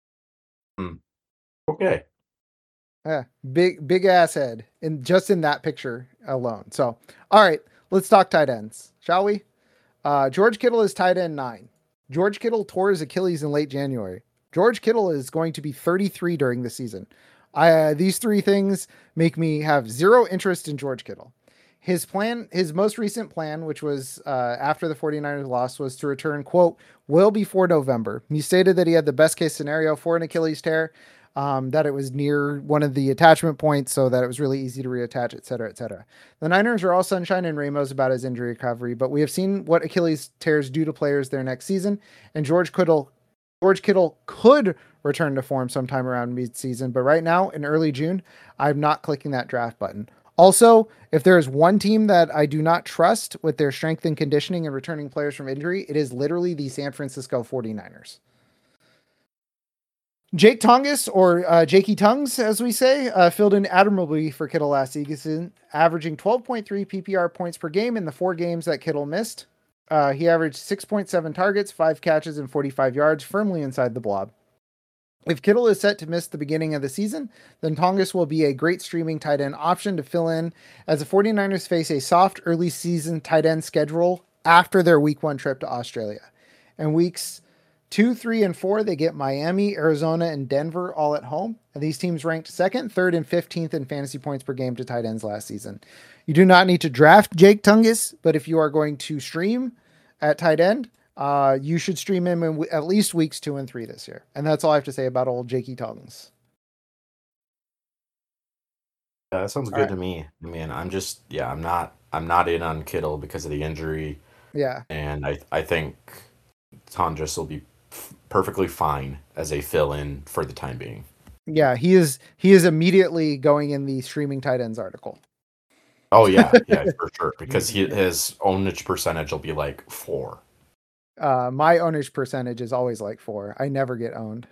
Okay. Yeah, big ass head in that picture alone. So, all right, let's talk tight ends, shall we? George Kittle is tight end 9. George Kittle tore his Achilles in late January. George Kittle is going to be 33 during the season. These 3 things make me have zero interest in George Kittle. His most recent plan, which was after the 49ers loss, was to return, quote, well before November. He stated that he had the best case scenario for an Achilles tear, that it was near one of the attachment points so that it was really easy to reattach, et cetera, et cetera. The Niners are all sunshine and rainbows about his injury recovery, but we have seen what Achilles tears do to players their next season, and George Kittle could return to form sometime around mid-season, but right now in early June, I'm not clicking that draft button. Also, if there is one team that I do not trust with their strength and conditioning and returning players from injury, it is literally the San Francisco 49ers. Jake Tonges, or Jakey Tongues, as we say, filled in admirably for Kittle last season, averaging 12.3 PPR points per game in the 4 games that Kittle missed. He averaged 6.7 targets, 5 catches, and 45 yards, firmly inside the blob. If Kittle is set to miss the beginning of the season, then Tonges will be a great streaming tight end option to fill in as the 49ers face a soft early season tight end schedule after their week 1 trip to Australia. And weeks 2, 3, and 4, they get Miami, Arizona, and Denver all at home. And these teams ranked 2nd, 3rd, and 15th in fantasy points per game to tight ends last season. You do not need to draft Jake Tonges, but if you are going to stream at tight end, you should stream him in at least weeks 2 and 3 this year. And that's all I have to say about old Jakey Tongues. Yeah, that sounds good to me. I mean, I'm not in on Kittle because of the injury. Yeah. And I think Tonjes will be perfectly fine as a fill-in for the time being. Yeah, he is immediately going in the streaming tight ends article. Oh yeah, for sure. Because his ownage percentage will be like 4. My ownage percentage is always like 4. I never get owned.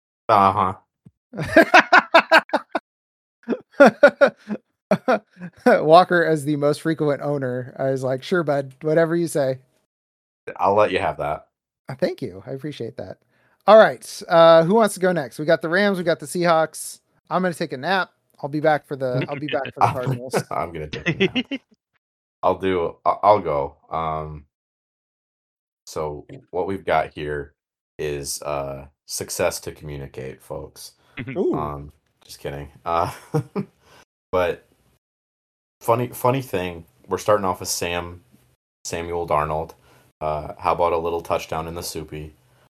Walker, as the most frequent owner, I was like, sure, bud, whatever you say. I'll let you have that. Thank you. I appreciate that. All right. Who wants to go next? We got the Rams. We got the Seahawks. I'm going to take a nap. I'll be back for the Cardinals. I'm going to take a nap. I'll go. So what we've got here is success to communicate, folks. Ooh. Just kidding. But funny thing, we're starting off with Samuel Darnold. How about a little touchdown in the soupy?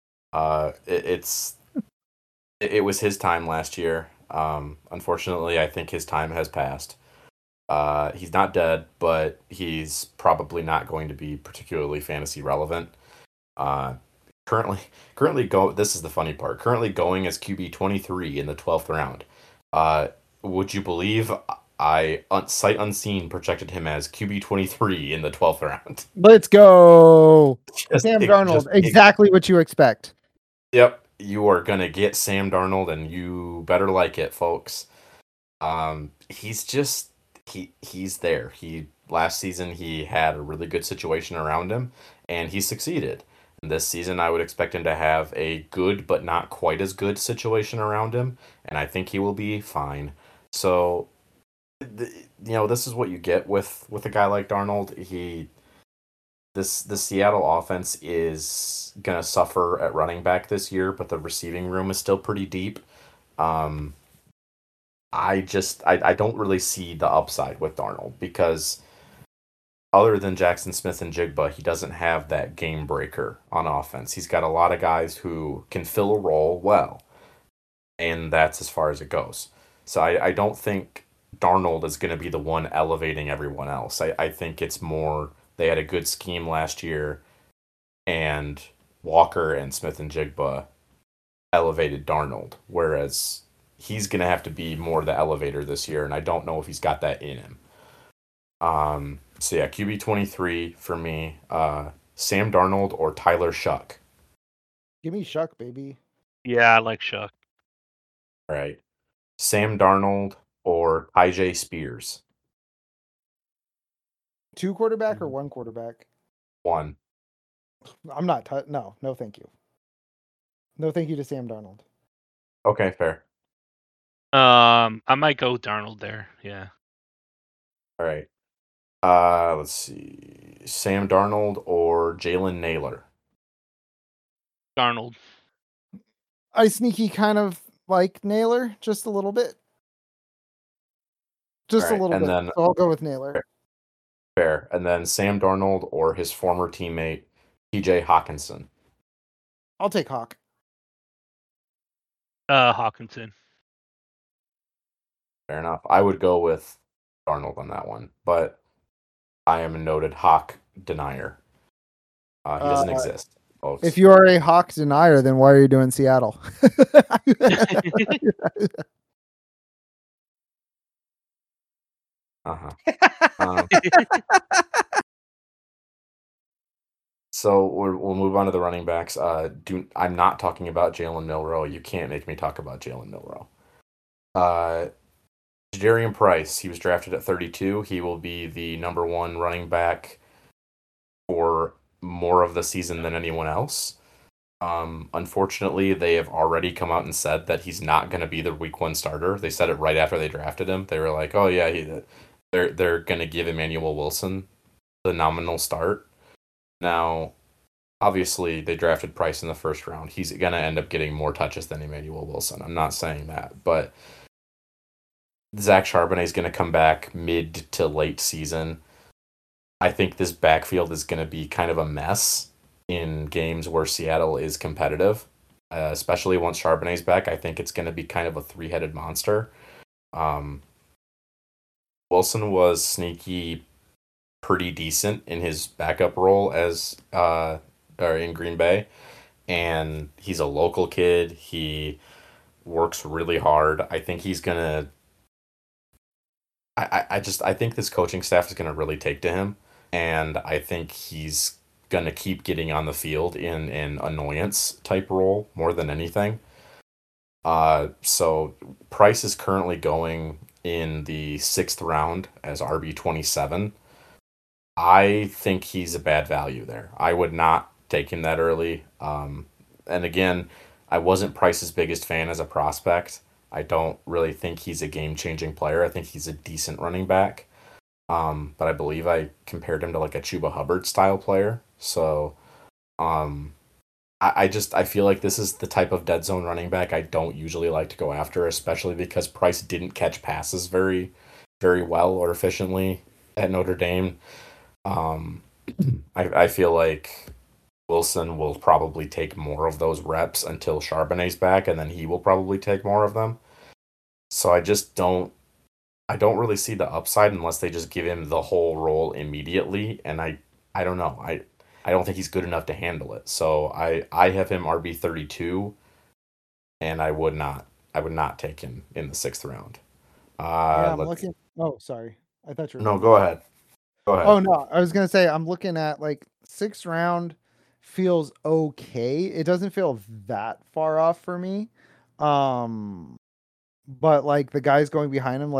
It was his time last year. Unfortunately, I think his time has passed. He's not dead, but he's probably not going to be particularly fantasy relevant. Currently go. This is the funny part. Currently going as QB 23 in the 12th round. Would you believe I sight unseen projected him as QB 23 in the 12th round? Let's go, Sam Darnold. Exactly what you expect. Yep, you are gonna get Sam Darnold, and you better like it, folks. He's just he's there. Last season he had a really good situation around him, and he succeeded. And this season I would expect him to have a good but not quite as good situation around him, and I think he will be fine. So, this is what you get with a guy like Darnold. The Seattle offense is gonna suffer at running back this year, but the receiving room is still pretty deep. I don't really see the upside with Darnold because other than Jackson Smith and Jigba, he doesn't have that game breaker on offense. He's got a lot of guys who can fill a role well, and that's as far as it goes. So I don't think Darnold is going to be the one elevating everyone else. I think it's more they had a good scheme last year, and Walker and Smith and Jigba elevated Darnold, whereas he's going to have to be more the elevator this year, and I don't know if he's got that in him. So yeah, QB 23 for me. Sam Darnold or Tyler Shuck. Give me Shuck, baby. Yeah, I like Shuck. All right. Sam Darnold or IJ Spears. 2 quarterback or 1 quarterback? 1. I'm not. No, thank you. No, thank you to Sam Darnold. Okay, fair. I might go Darnold there. Yeah. All right. Let's see. Sam Darnold or Jalen Naylor. Darnold. I sneaky kind of like Naylor just a little bit. Just All a right, little and bit. then So I'll go with Naylor. fair. And then Sam Darnold or his former teammate TJ Hawkinson. I'll take Hawk. Hawkinson. Fair enough. I would go with Darnold on that one, but I am a noted Hawk denier. He doesn't exist, folks. If you are a Hawk denier, then why are you doing Seattle? Uh-huh. So we'll move on to the running backs. I'm not talking about Jalen Milroe. You can't make me talk about Jalen Milroe. Jadarian Price, he was drafted at 32. He will be the number 1 running back for more of the season than anyone else. Unfortunately, they have already come out and said that he's not going to be the week 1 starter. They said it right after they drafted him. They were like, "Oh yeah, they're going to give Emmanuel Wilson the nominal start." Now, obviously, they drafted Price in the first round. He's going to end up getting more touches than Emmanuel Wilson. I'm not saying that, but Zach Charbonnet is going to come back mid to late season. I think this backfield is going to be kind of a mess in games where Seattle is competitive, especially once Charbonnet's back. I think it's going to be kind of a 3-headed monster. Wilson was sneaky pretty decent in his backup role as or in Green Bay, and he's a local kid. He works really hard. I think he's gonna. I think this coaching staff is gonna really take to him, and I think he's gonna keep getting on the field in an annoyance type role more than anything. So Price is currently going in the 6th round as RB27. I think he's a bad value there. I would not take him that early. And again, I wasn't Price's biggest fan as a prospect. I don't really think he's a game-changing player. I think he's a decent running back. But I believe I compared him to like a Chuba Hubbard style player. So I feel like this is the type of dead zone running back I don't usually like to go after, especially because Price didn't catch passes very, very well or efficiently at Notre Dame. I feel like Wilson will probably take more of those reps until Charbonnet's back, and then he will probably take more of them. So I don't really see the upside unless they just give him the whole role immediately, and I don't know. I don't think he's good enough to handle it. So I have him RB32, and I would not take him in the 6th round. Yeah, I'm looking. Oh, sorry. I thought you were. No, go ahead. Go ahead. Oh no, I was gonna say I'm looking at like 6th round feels okay. It doesn't feel that far off for me. But like the guys going behind him,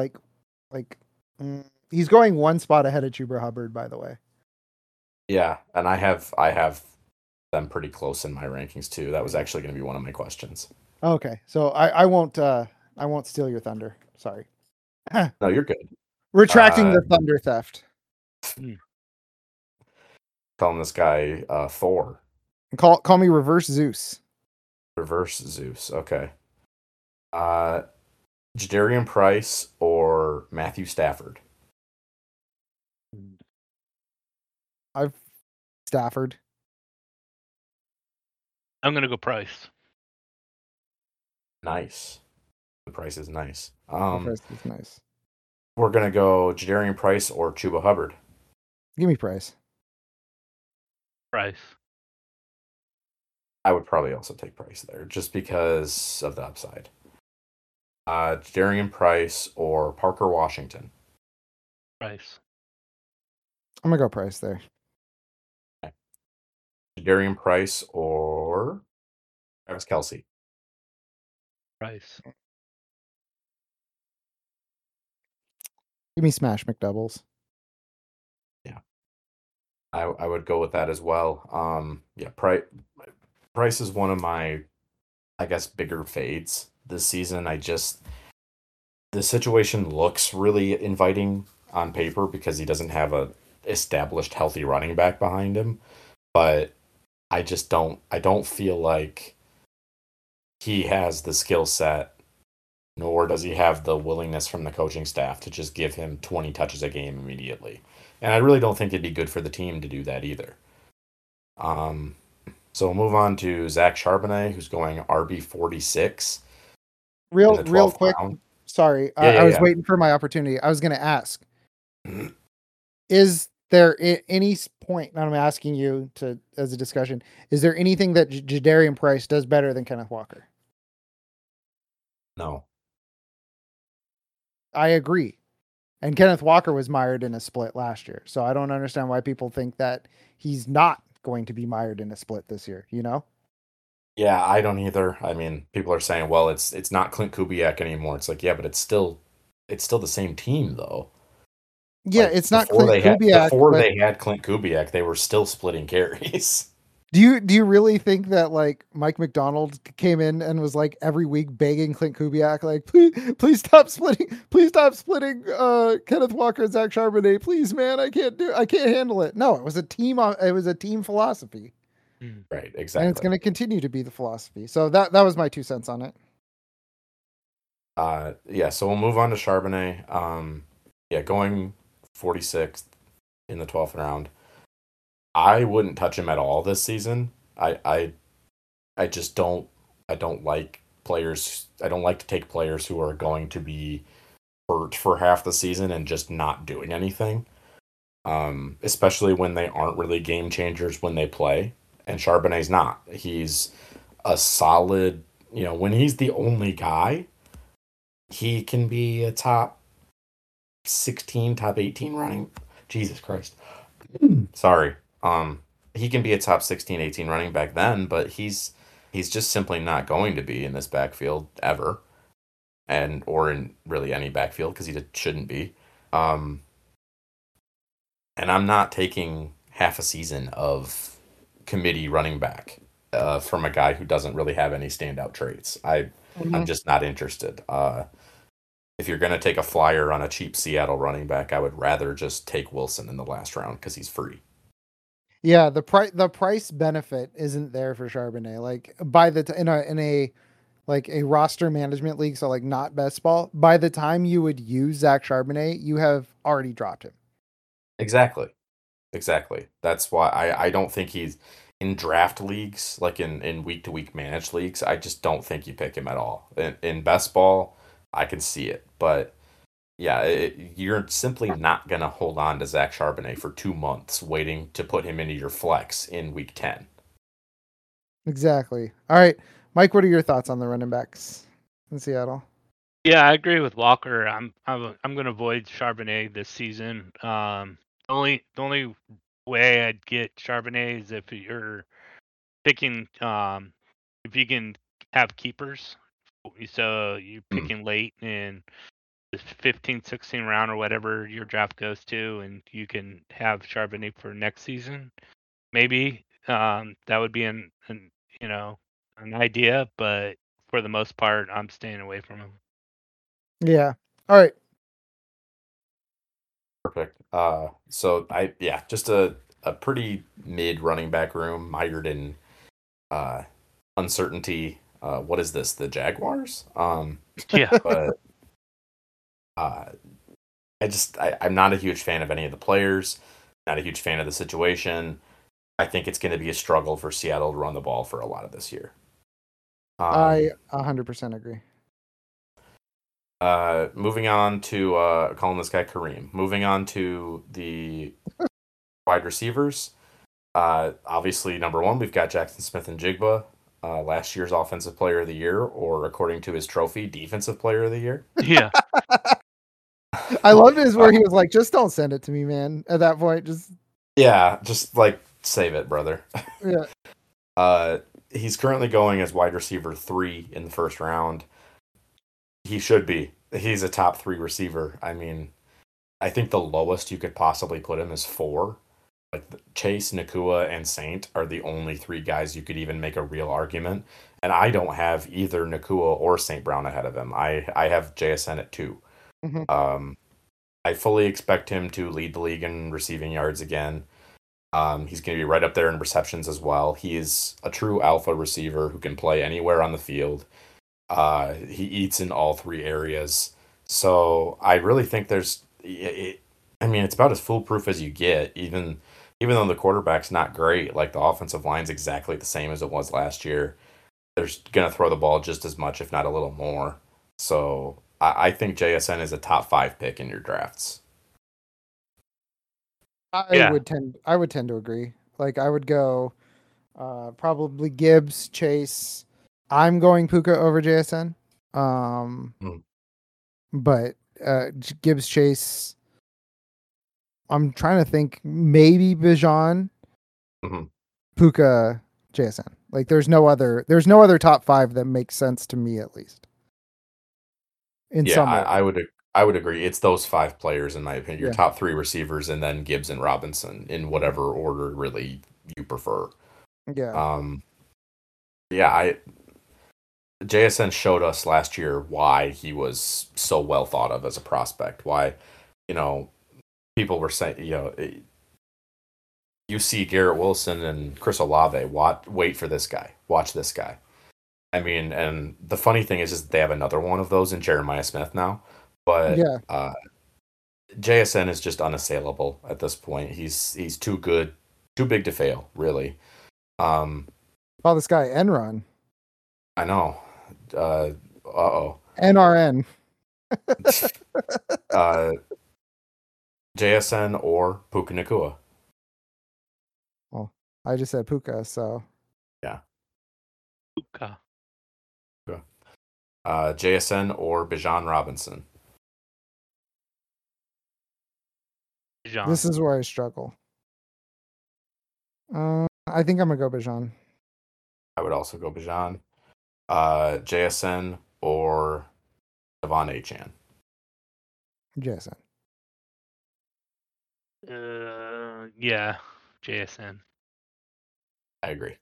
he's going 1 spot ahead of Chuba Hubbard, by the way. Yeah, and I have them pretty close in my rankings too. That was actually going to be one of my questions. Okay, so I won't steal your thunder. Sorry. No, you're good. Retracting the thunder theft. Calling this guy Thor. Call me Reverse Zeus. Reverse Zeus. Okay. Jadarian Price or Matthew Stafford? Stafford. I'm gonna go Price. Nice. The Price is nice. Price is nice. We're gonna go Jadarian Price or Chuba Hubbard. Give me Price. Price. I would probably also take Price there just because of the upside. Darian Price or Parker Washington. Price. I'm gonna go Price there. Okay. Darian Price or Travis Kelsey. Price. Give me Smash McDoubles. Yeah, I would go with that as well. Yeah, Price is one of my, I guess, bigger fades this season. The situation looks really inviting on paper because he doesn't have a established healthy running back behind him, but I don't feel like he has the skill set, nor does he have the willingness from the coaching staff to just give him 20 touches a game immediately. And I really don't think it'd be good for the team to do that either. Um, so we'll move on to Zach Charbonnet, who's going RB 46 in the Real 12th quick. round. Sorry, Yeah, I was yeah, waiting for my opportunity. I was going to ask: yeah. is there any point? And I'm asking you to as a discussion. Is there anything that Jadarian Price does better than Kenneth Walker? No. I agree. And Kenneth Walker was mired in a split last year, so I don't understand why people think that he's not going to be mired in a split this year. You know? Yeah, I don't either. I mean, people are saying, well, it's not Clint Kubiak anymore. It's like, yeah, but it's still the same team though. Yeah, Like it's not Clint Kubiak, before but they had Clint Kubiak, they were still splitting carries. do you really think that like Mike McDonald came in and was like every week begging Clint Kubiak like please stop splitting Kenneth Walker and Zach Charbonnet, please man, I can't handle it. No, it was a team philosophy, Right, and it's exactly. going to continue to be the philosophy. So that was my 2 cents on it. Yeah, so we'll move on to Charbonnet. Yeah, going 46th in the 12th round. I wouldn't touch him at all this season. I just I don't like players. I don't like to take players who are going to be hurt for half the season and just not doing anything. Especially when they aren't really game changers when they play. And Charbonnet's not. He's a solid, when he's the only guy, he can be a top 16, top 18 running. Jesus Christ. Sorry. He can be a top 16, 18 running back then, but he's just simply not going to be in this backfield ever, and or in really any backfield because he shouldn't be. Um, and I'm not taking half a season of committee running back from a guy who doesn't really have any standout traits. I'm Mhm. just not interested. If you're going to take a flyer on a cheap Seattle running back, I would rather just take Wilson in the last round because he's free. Yeah, the price benefit isn't there for Charbonnet. Like by the in a like a roster management league, so like not best ball. By the time you would use Zach Charbonnet, you have already dropped him. Exactly. Exactly. That's why I don't think he's in draft leagues, like in week to week managed leagues. I just don't think you pick him at all. In best ball, I can see it, but yeah, you're simply not gonna hold on to Zach Charbonnet for 2 months waiting to put him into your flex in week 10. Exactly. All right, Mike, what are your thoughts on the running backs in Seattle? Yeah, I agree with Walker. I'm going to avoid Charbonnet this season. The only way I'd get Charbonnet is if you're picking if you can have keepers. So you're Hmm. picking late in the 15, 16 round or whatever your draft goes to, and you can have Charbonnet for next season. Maybe that would be an idea, but for the most part, I'm staying away from him. Yeah. All right. Perfect. So yeah, just a pretty mid running back room, mired in uh uncertainty. What is this? The Jaguars? Yeah. But uh I'm not a huge fan of any of the players, not a huge fan of the situation. I think it's going to be a struggle for Seattle to run the ball for a lot of this year. I Um, 100% agree. Moving on to calling this guy Kareem. Moving on to the wide receivers. Obviously, number one, we've got Jackson Smith and Jigba, last year's Offensive Player of the Year, or according to his trophy, Defensive Player of the Year. Yeah. I loved his where he was like, just don't send it to me, man. At that point, just Yeah, just like save it, brother. yeah. He's currently going as wide receiver 3 in the first round. He should be. He's a top 3 receiver. I mean, I think the lowest you could possibly put him is 4. Like Chase, Nakua, and Saint are the only 3 guys you could even make a real argument. And I don't have either Nakua or St. Brown ahead of him. I have JSN at 2. Mhm. I fully expect him to lead the league in receiving yards again. He's going to be right up there in receptions as well. He is a true alpha receiver who can play anywhere on the field. He eats in all 3 areas. So I really think it's about as foolproof as you get, even though the quarterback's not great. Like, the offensive line's exactly the same as it was last year. They're going to throw the ball just as much, if not a little more. So I think JSN is a top 5 pick in your drafts. Yeah. I would tend to agree. Like, I would go probably Gibbs, Chase. I'm going Puka over JSN. But Gibbs, Chase. I'm trying to think, maybe Bijan, Mhm. Puka, JSN. Like, there's no other top 5 that makes sense to me, at least. In Yeah, some way. I would agree. It's those 5 players, in my opinion. Your Yeah. top 3 receivers, and then Gibbs and Robinson in whatever order really you prefer. Yeah. JSN showed us last year why he was so well thought of as a prospect. Why, people were saying, you see Garrett Wilson and Chris Olave, wait for this guy, watch this guy. I mean, and the funny thing is they have another one of those in Jeremiah Smith now, but Yeah. JSN is just unassailable at this point. He's too good, too big to fail, really. Call this guy Enron. I know. Uh-oh. NRN. JSN or Puka Nakua. Well, I just said Puka, so Yeah. Puka. JSN or Bijan Robinson. Bijan. This is where I struggle. I think I'm gonna go Bijan. I would also go Bijan. JSN or Devon Achane. JSN. Yeah, JSN. I agree.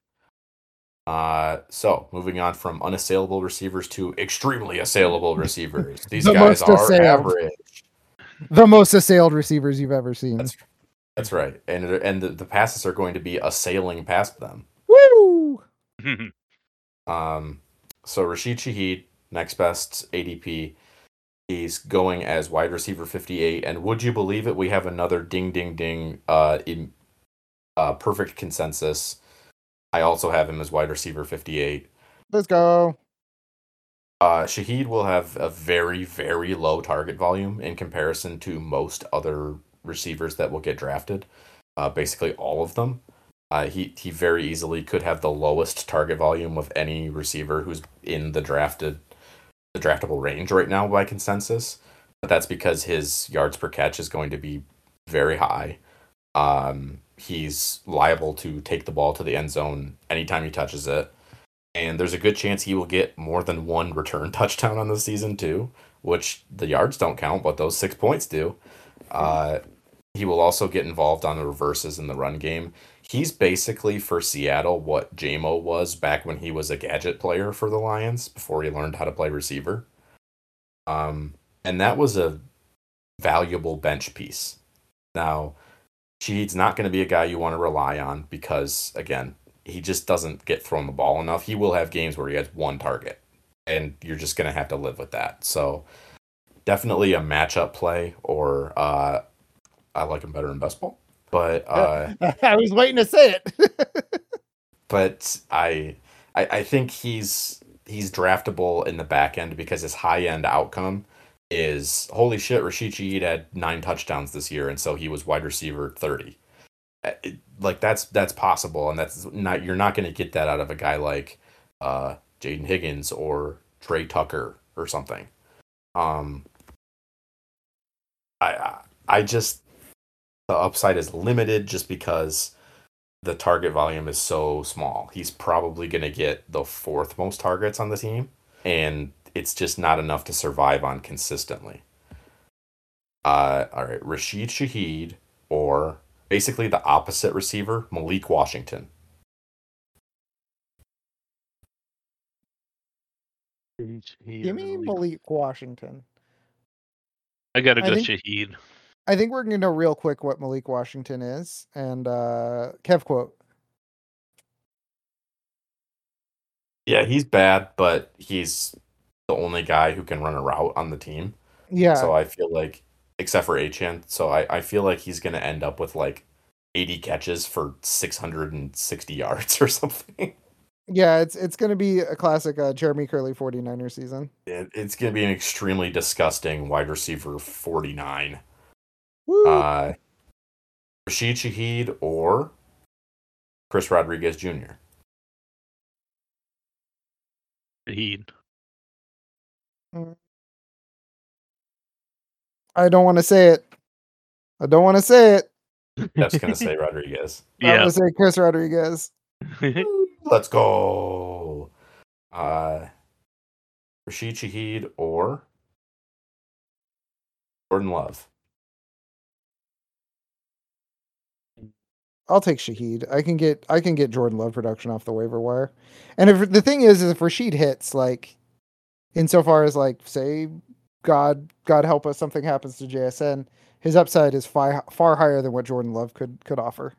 So moving on from unassailable receivers to extremely assailable receivers. These The guys most are assailed. average. The most assailed receivers you've ever seen. That's right. And the passes are going to be assailing past them. Woo! So Rashid Shaheed, next best ADP. He's going as wide receiver 58, and would you believe it? We have another ding ding ding in perfect consensus. I also have him as wide receiver 58. Let's go. Shaheed will have a very, very low target volume in comparison to most other receivers that will get drafted. Basically all of them. He very easily could have the lowest target volume of any receiver who's in the draftable range right now by consensus. But that's because his yards per catch is going to be very high. He's liable to take the ball to the end zone anytime he touches it. And there's a good chance he will get more than 1 return touchdown on the season too, which the yards don't count, but those 6 points do. He will also get involved on the reverses in the run game. He's basically for Seattle what J-Mo was back when he was a gadget player for the Lions before he learned how to play receiver. And that was a valuable bench piece. Now, Shaheed's not going to be a guy you want to rely on because, again, he just doesn't get thrown the ball enough. He will have games where he has 1 target, and you're just going to have to live with that. So definitely a matchup play, or I like him better in best ball. But I was waiting to say it. but I think he's draftable in the back end because his high end outcome is holy shit. Rashid Shaheed had 9 touchdowns this year, and so he was wide receiver 30. like that's possible, and that's not you're not going to get that out of a guy like Jaden Higgins or Trey Tucker or something. Um, I just the upside is limited just because the target volume is so small. He's probably going to get the fourth most targets on the team, and it's just not enough to survive on consistently. All right, Rashid Shaheed or basically the opposite receiver, Malik Washington. Give me Malik Washington. I gotta go Shaheed. I think we're going to know real quick what Malik Washington is. And Kev quote. Yeah, he's bad, but he's the only guy who can run a route on the team. Yeah. So I feel like, except for Achane, so I feel like he's going to end up with like 80 catches for 660 yards or something. Yeah, it's going to be a classic Jeremy Curley 49er season. It's going to be an extremely disgusting wide receiver 49. Woo. Rashid Shaheed or Chris Rodriguez Jr. Shaheed. I don't want to say it. Jeff's going to say Rodriguez. I'm going to say Chris Rodriguez. Let's go. Rashid Shaheed or Jordan Love. I'll take Shaheed. I can get Jordan Love production off the waiver wire. And if the thing is if Rashid hits, like insofar as like say God help us something happens to JSN, his upside is far higher than what Jordan Love could offer.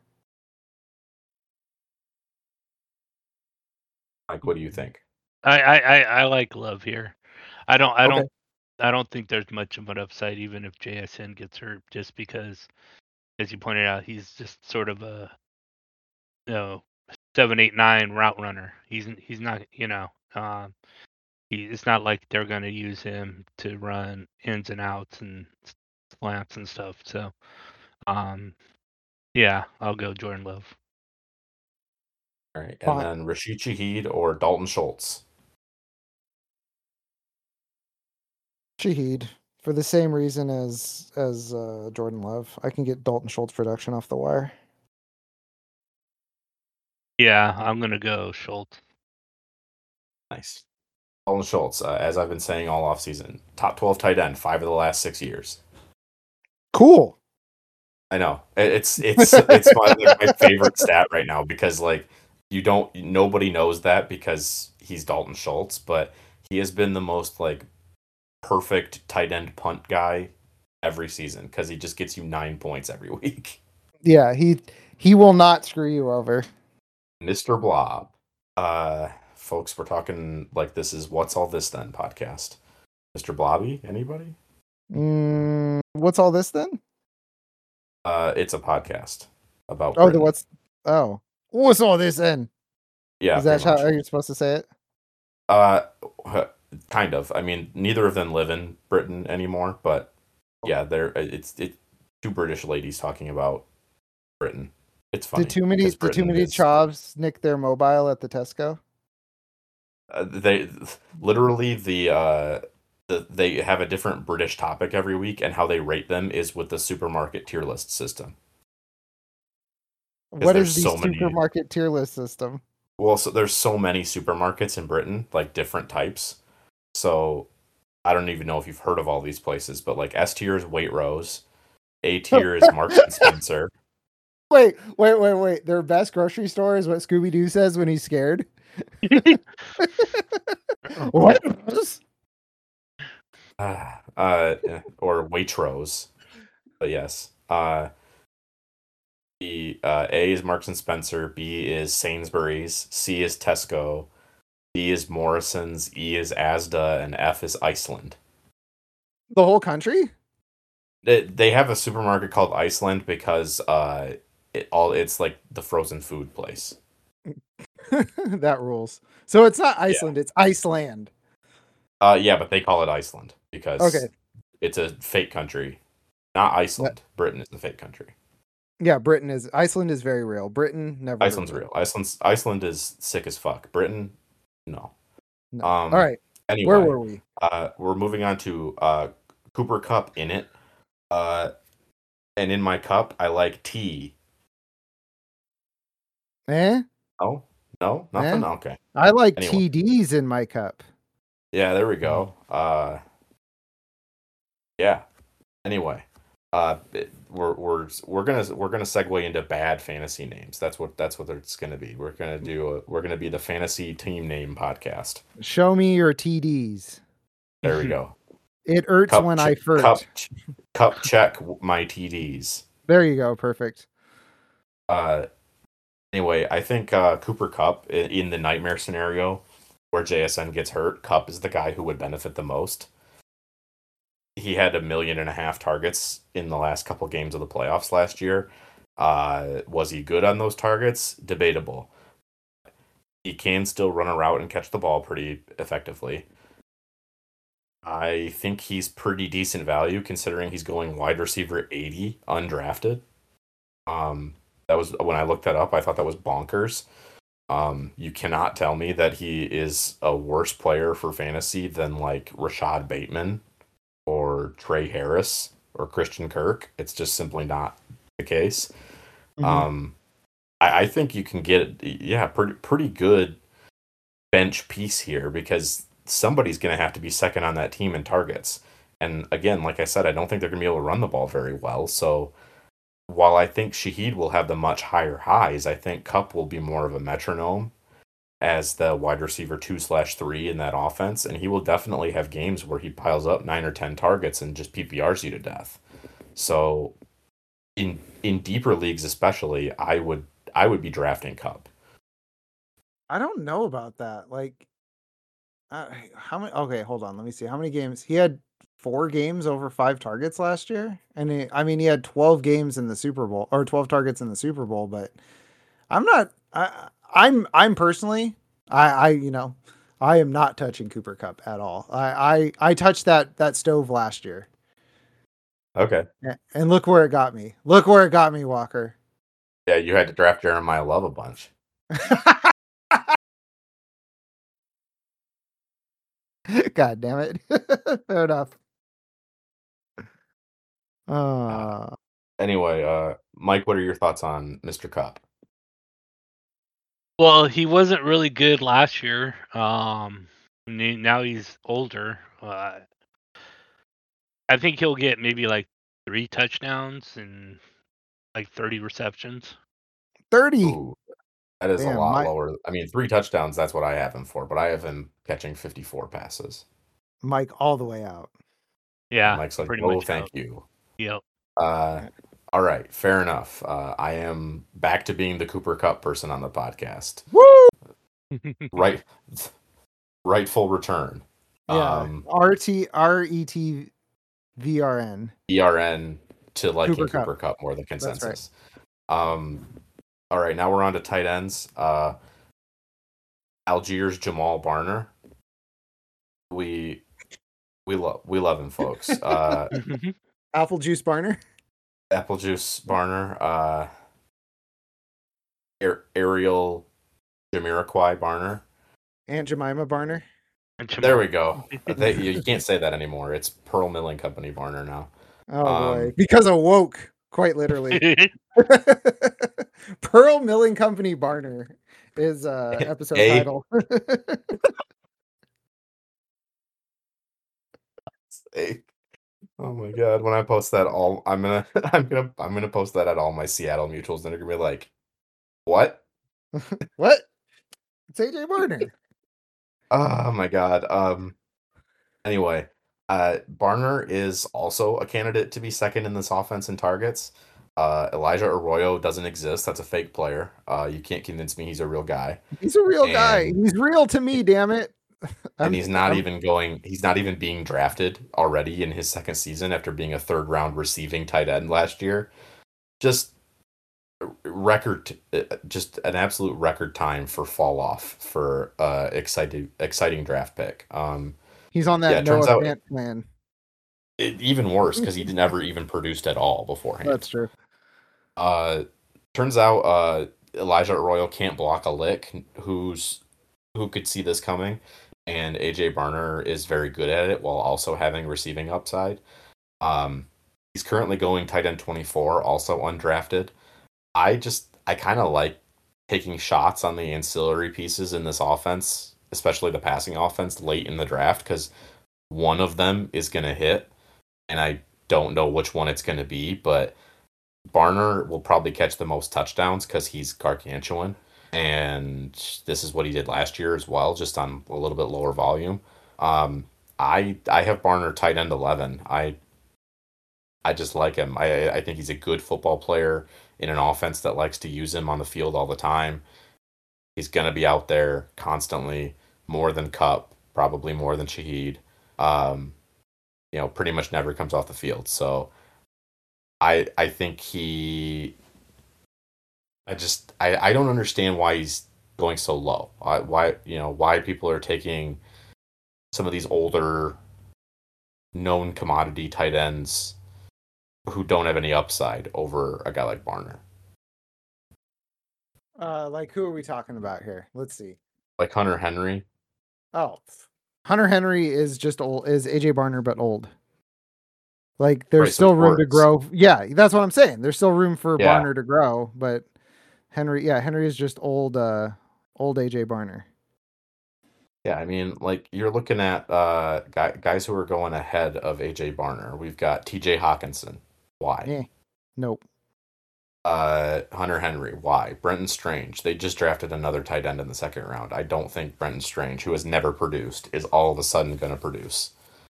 Mike, what do you think? I like Love here. I don't think there's much of an upside even if JSN gets hurt, just because, as you pointed out, he's just sort of a 7, 8, 9 route runner. He's not it's not like they're going to use him to run ins and outs and slants and stuff. So yeah, I'll go Jordan Love. All right, and then Rashid Shaheed or Dalton Schultz. Shaheed, for the same reason as Jordan Love. I can get Dalton Schultz production off the wire. Yeah, I'm gonna go Schultz. Nice. Dalton Schultz, as I've been saying all offseason, top 12 tight end 5 of the last 6 years. Cool. I know it's my favorite stat right now because like nobody knows that because he's Dalton Schultz, but he has been the most like perfect tight end punt guy every season because he just gets you 9 points every week. Yeah, he will not screw you over. Mr. Blob. Folks, we're talking like this is What's All This Then podcast. Mr. Blobby, anybody? What's all this then? It's a podcast about what's all this then? Yeah. Is that how are you supposed to say it? Kind of. I mean, neither of them live in Britain anymore, but yeah, it's two British ladies talking about Britain. It's funny. Did too many chavs nick their mobile at the Tesco? They literally they have a different British topic every week, and how they rate them is with the supermarket tier list system. What is the supermarket tier list system? Well, so there's so many supermarkets in Britain, like different types. So I don't even know if you've heard of all these places, but like S tier is Waitrose, A tier is Marks and Spencer. Wait. Their best grocery store is what Scooby-Doo says when he's scared. What? Or Waitrose. But yes. The A is Marks and Spencer, B is Sainsbury's, C is Tesco, D is Morrison's, E is Asda, and F is Iceland. The whole country? They have a supermarket called Iceland because it's like the frozen food place. That rules. So it's not Iceland, It's Iceland. Yeah, but they call it Iceland because it's a fake country. Not Iceland. Britain is the fake country. Yeah, Iceland is very real. Britain, never heard Iceland's of it. real. Iceland is sick as fuck. Britain, no. No. All right. Where Anyway, were we? we're moving on to Cooper Cup in it. And in my cup, I like tea. Eh? Oh, no, nothing. Eh? Okay. I like Anyway. TDs in my cup. Yeah, there we go. Yeah. Anyway, we're gonna segue into bad fantasy names. That's what it's gonna be. We're gonna be the fantasy team name podcast. Show me your TDs. There we go. It hurts when I flirt. Cup check my TDs. There you go. Perfect. Anyway, I think Cooper Cup in the nightmare scenario where JSN gets hurt, Cup is the guy who would benefit the most. He had 1.5 million targets in the last couple games of the playoffs last year. Was he good on those targets? Debatable. He can still run a route and catch the ball pretty effectively. I think he's pretty decent value considering he's going wide receiver 80 undrafted. That was when I looked that up, I thought that was bonkers. You cannot tell me that he is a worse player for fantasy than like Rashad Bateman or Trey Harris or Christian Kirk. It's just simply not the case. Mm-hmm. I think you can get pretty good bench piece here because somebody's going to have to be second on that team in targets. And again, like I said, I don't think they're going to be able to run the ball very well. So while I think Shaheed will have the much higher highs, I think Cup will be more of a metronome as the wide receiver 2/3 in that offense, and he will definitely have games where he piles up 9 or 10 targets and just PPRs you to death. So in deeper leagues especially, I would be drafting Cup. I don't know about that. Like how many? Okay, hold on. Let me see. How many games? He had 4 games over 5 targets last year, and he had 12 games in the Super Bowl or 12 targets in the Super Bowl. But I'm personally, I am not touching Cooper Cup at all. I touched that stove last year. Okay. And look where it got me. Look where it got me, Walker. Yeah, you had to draft Jeremiah Love a bunch. God damn it. Fair enough. Anyway, Mike, what are your thoughts on Mr. Cup? Well, he wasn't really good last year. Now he's older. I think he'll get maybe like 3 touchdowns and like 30 receptions. 30. Ooh, that is a lot lower. I mean, 3 touchdowns, that's what I have him for, but I have him catching 54 passes. Mike all the way out. Yeah. Mike's like, oh, thank you. Yep. All right, fair enough. I am back to being the Cooper Cup person on the podcast. Woo! Rightful return. Yeah. RETVRN. ERN to liking Cooper Cup more than consensus. Right. All right, now we're on to tight ends. Algiers Jamal Barner. We love him, folks. Apple Juice Barner. Ariel Jamiroquai Barner. Aunt Jemima Barner. There we go. You can't say that anymore. It's Pearl Milling Company Barner now. Oh boy, because of woke, quite literally. Pearl Milling Company Barner is episode title. Oh my god! When I post that, I'm gonna post that at all my Seattle mutuals, and they're gonna be like, "What? What? It's AJ Barner." Oh my god. Anyway, Barner is also a candidate to be second in this offense in targets. Elijah Arroyo doesn't exist. That's a fake player. You can't convince me he's a real guy. He's a real guy. He's real to me, damn it. And he's not even being drafted already in his second season after being a 3rd round receiving tight end last year. Just an absolute record time for fall off for exciting draft pick. He's on that Noah Fant plan. Even worse because he never even produced at all beforehand. That's true. Turns out Elijah Arroyo can't block a lick. Who could see this coming? And AJ Barner is very good at it while also having receiving upside. Um, he's currently going tight end 24, also undrafted. I kind of like taking shots on the ancillary pieces in this offense, especially the passing offense late in the draft, because one of them is going to hit, and I don't know which one it's going to be, but Barner will probably catch the most touchdowns because he's gargantuan, and this is what he did last year as well, just on a little bit lower volume. I have Barner tight end 11. I just like him. I think he's a good football player in an offense that likes to use him on the field all the time. He's going to be out there constantly, more than Cup, probably more than Shaheed. Um, pretty much never comes off the field. So I think I don't understand why he's going so low. Why people are taking some of these older known commodity tight ends who don't have any upside over a guy like Barner. Like who are we talking about here? Let's see. Like Hunter Henry. Oh, Hunter Henry is just old, is AJ Barner, but old. Like there's Right, so still room to works. grow. Yeah, that's what I'm saying. There's still room for Yeah. Barner to grow, but Henry is just old AJ Barner. Yeah, I mean, like you're looking at guys who are going ahead of AJ Barner. We've got TJ Hawkinson. Why? Nope. Hunter Henry. Why? Brenton Strange. They just drafted another tight end in the second round. I don't think Brenton Strange, who has never produced, is all of a sudden going to produce.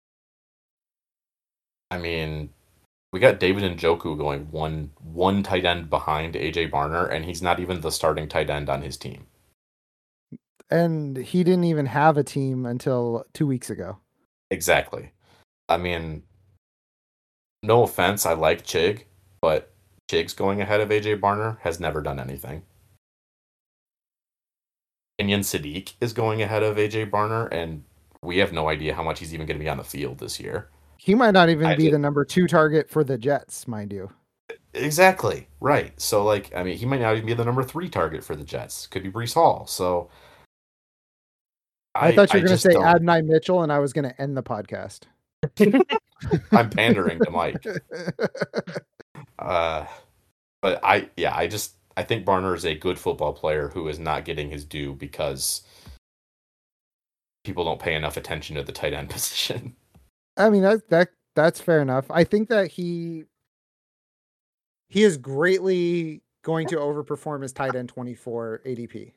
I mean, we got David Njoku going one tight end behind AJ Barner, and he's not even the starting tight end on his team. And he didn't even have a team until 2 weeks ago. Exactly. I mean, no offense, I like Chig, but Chig's going ahead of AJ Barner has never done anything. Kenyon Sadiq is going ahead of AJ Barner, and we have no idea how much he's even going to be on the field this year. He might not even be the number 2 target for the Jets, mind you. Exactly. Right. So, he might not even be the number 3 target for the Jets. Could be Breece Hall. So, I thought you were going to say Adonai Mitchell, and I was going to end the podcast. I'm pandering to Mike. But I think Barner is a good football player who is not getting his due because people don't pay enough attention to the tight end position. I mean, that's fair enough. I think that he is greatly going to overperform his tight end 24 ADP.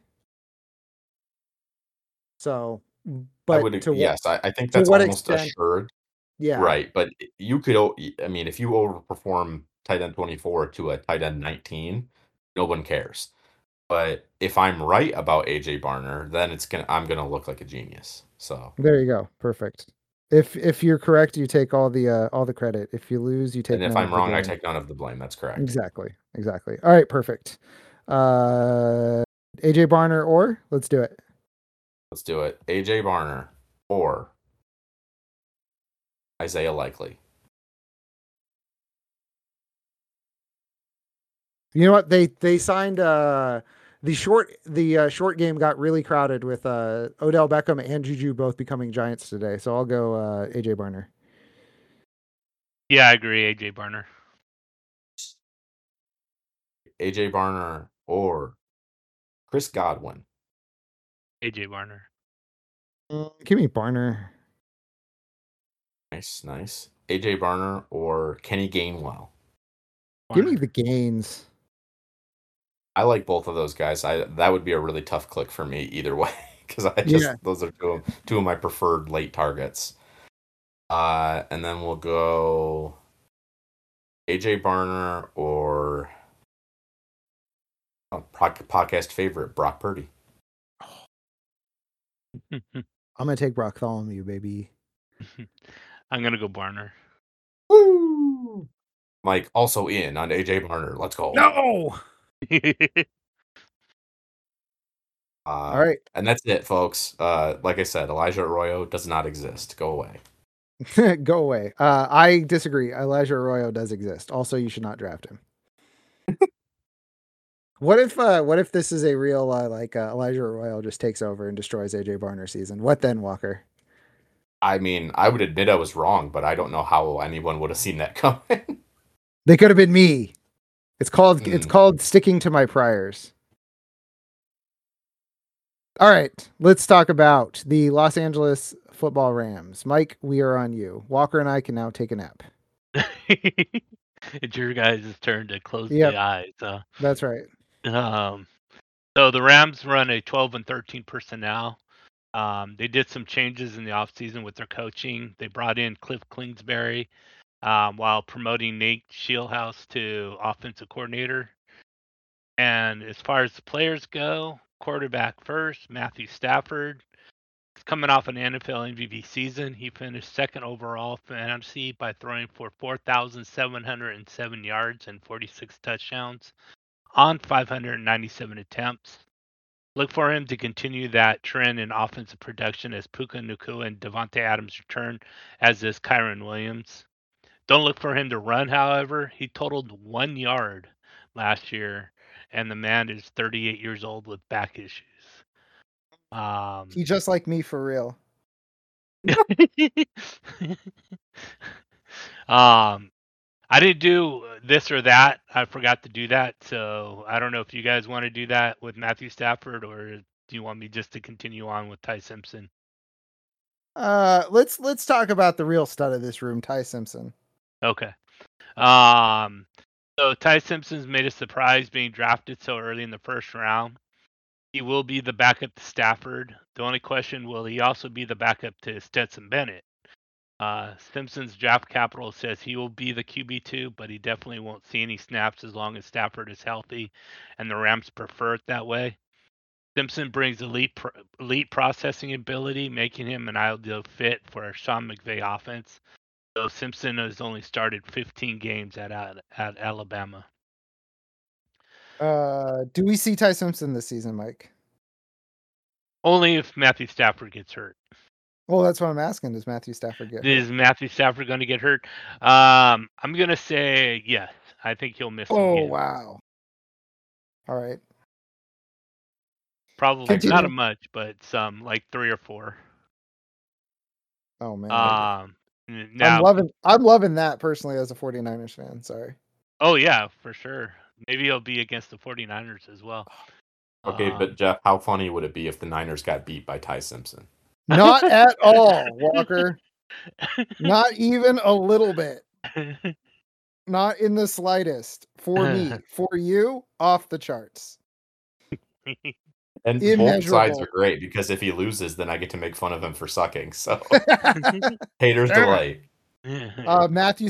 So, but I think that's almost assured. Yeah. Right, but you could, I mean, if you overperform tight end 24 to a tight end 19, no one cares. But if I'm right about AJ Barner, then I'm gonna look like a genius. So there you go, perfect. If you're correct, you take all the credit. If you lose, you take. And if I'm wrong, I take none of the blame. That's correct. Exactly. All right, perfect. AJ Barner, or let's do it. Let's do it. AJ Barner or Isaiah Likely. You know what? They signed the short game got really crowded with Odell Beckham and Juju both becoming Giants today. So I'll go AJ Barner. Yeah, I agree. AJ Barner. AJ Barner or Chris Godwin. AJ Barner. Give me Barner. Nice. AJ Barner or Kenny Gainwell. Barner. Give me the Gains. I like both of those guys. That would be a really tough click for me either way because those are two of my preferred late targets. And then we'll go AJ Barner or podcast favorite Brock Purdy. I'm gonna take Bartholomew, baby. I'm gonna go Barner. Woo! Mike also in on AJ Barner. Let's go. No. All right, and that's it, folks. Like I said, Elijah Arroyo does not exist. Go away. Go away. I disagree. Elijah Arroyo does exist. Also, you should not draft him. What if this is a real Elijah Royal just takes over and destroys AJ Barner season? What then, Walker? I mean, I would admit I was wrong, but I don't know how anyone would have seen that coming. They could have been me. It's called Hmm. sticking to my priors. All right, let's talk about the Los Angeles Football Rams. Mike, we are on you. Walker and I can now take a nap. It's your guys' turn to close Yep, the eyes. that's right. So the Rams run a 12 and 13 personnel. They did some changes in the offseason with their coaching. They brought in Cliff Kingsbury while promoting Nate Shieldhouse to offensive coordinator. And as far as the players go, quarterback first, Matthew Stafford. He's coming off an NFL MVP season. He finished second overall fantasy by throwing for 4,707 yards and 46 touchdowns on 597 attempts. Look for him to continue that trend in offensive production as Puka Nacua and Devontae Adams return, as is Kyren Williams. Don't look for him to run, however. He totaled 1 yard last year, and the man is 38 years old with back issues. He just like me for real. I didn't do this or that. I forgot to do that. So I don't know if you guys want to do that with Matthew Stafford, or do you want me just to continue on with Ty Simpson? Let's talk about the real stud of this room, Ty Simpson. Okay. So Ty Simpson's made a surprise being drafted so early in the first round. He will be the backup to Stafford. The only question, will he also be the backup to Stetson Bennett? Simpson's draft capital says he will be the QB2, but he definitely won't see any snaps as long as Stafford is healthy, and the Rams prefer it that way. Simpson brings elite processing ability, making him an ideal fit for a Sean McVay offense. So Simpson has only started 15 games at Alabama. Do we see Ty Simpson this season, Mike? Only if Matthew Stafford gets hurt. Well, that's what I'm asking. Does Matthew Stafford get hurt? Is Matthew Stafford going to get hurt? I'm going to say yes. I think he'll miss some games. Wow. All right. Probably Continue. not much, but some, like 3 or 4. Oh man. Now, I'm loving that personally as a 49ers fan. Sorry. oh yeah, for sure. Maybe he'll be against the 49ers as well. Okay, but Jeff, how funny would it be if the Niners got beat by Ty Simpson? Not at all, Walker. Not even a little bit. Not in the slightest. For me. For you, off the charts. And both sides are great because if he loses, then I get to make fun of him for sucking. So haters delight. Matthew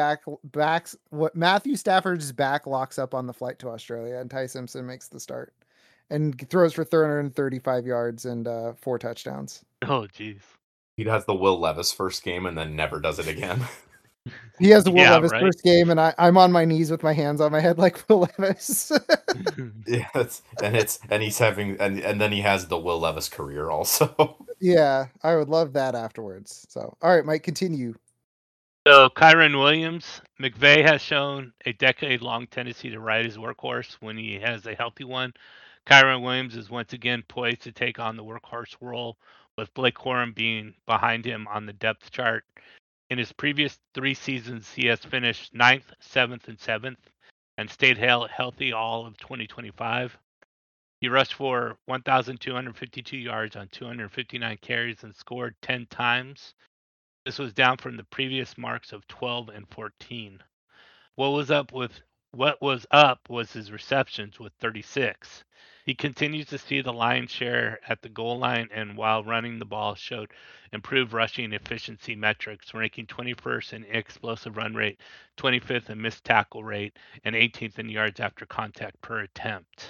Stafford's back locks up on the flight to Australia, and Ty Simpson makes the start and throws for 335 yards and 4 touchdowns. Oh jeez. He has the Will Levis first game and then never does it again. He has the Will Levis first game, and I'm on my knees with my hands on my head like Will Levis. Yeah, and he's having and then he has the Will Levis career also. Yeah, I would love that afterwards. So, all right, Mike, continue. So Kyren Williams, McVay has shown a decade-long tendency to ride his workhorse when he has a healthy one. Kyren Williams is once again poised to take on the workhorse role, with Blake Corum being behind him on the depth chart. In his previous 3 seasons, he has finished 9th, 7th, and 7th, and stayed healthy all of 2025. He rushed for 1,252 yards on 259 carries and scored 10 times. This was down from the previous marks of 12 and 14. What was up was his receptions with 36. He continues to see the lion's share at the goal line, and while running the ball showed improved rushing efficiency metrics, ranking 21st in explosive run rate, 25th in missed tackle rate, and 18th in yards after contact per attempt.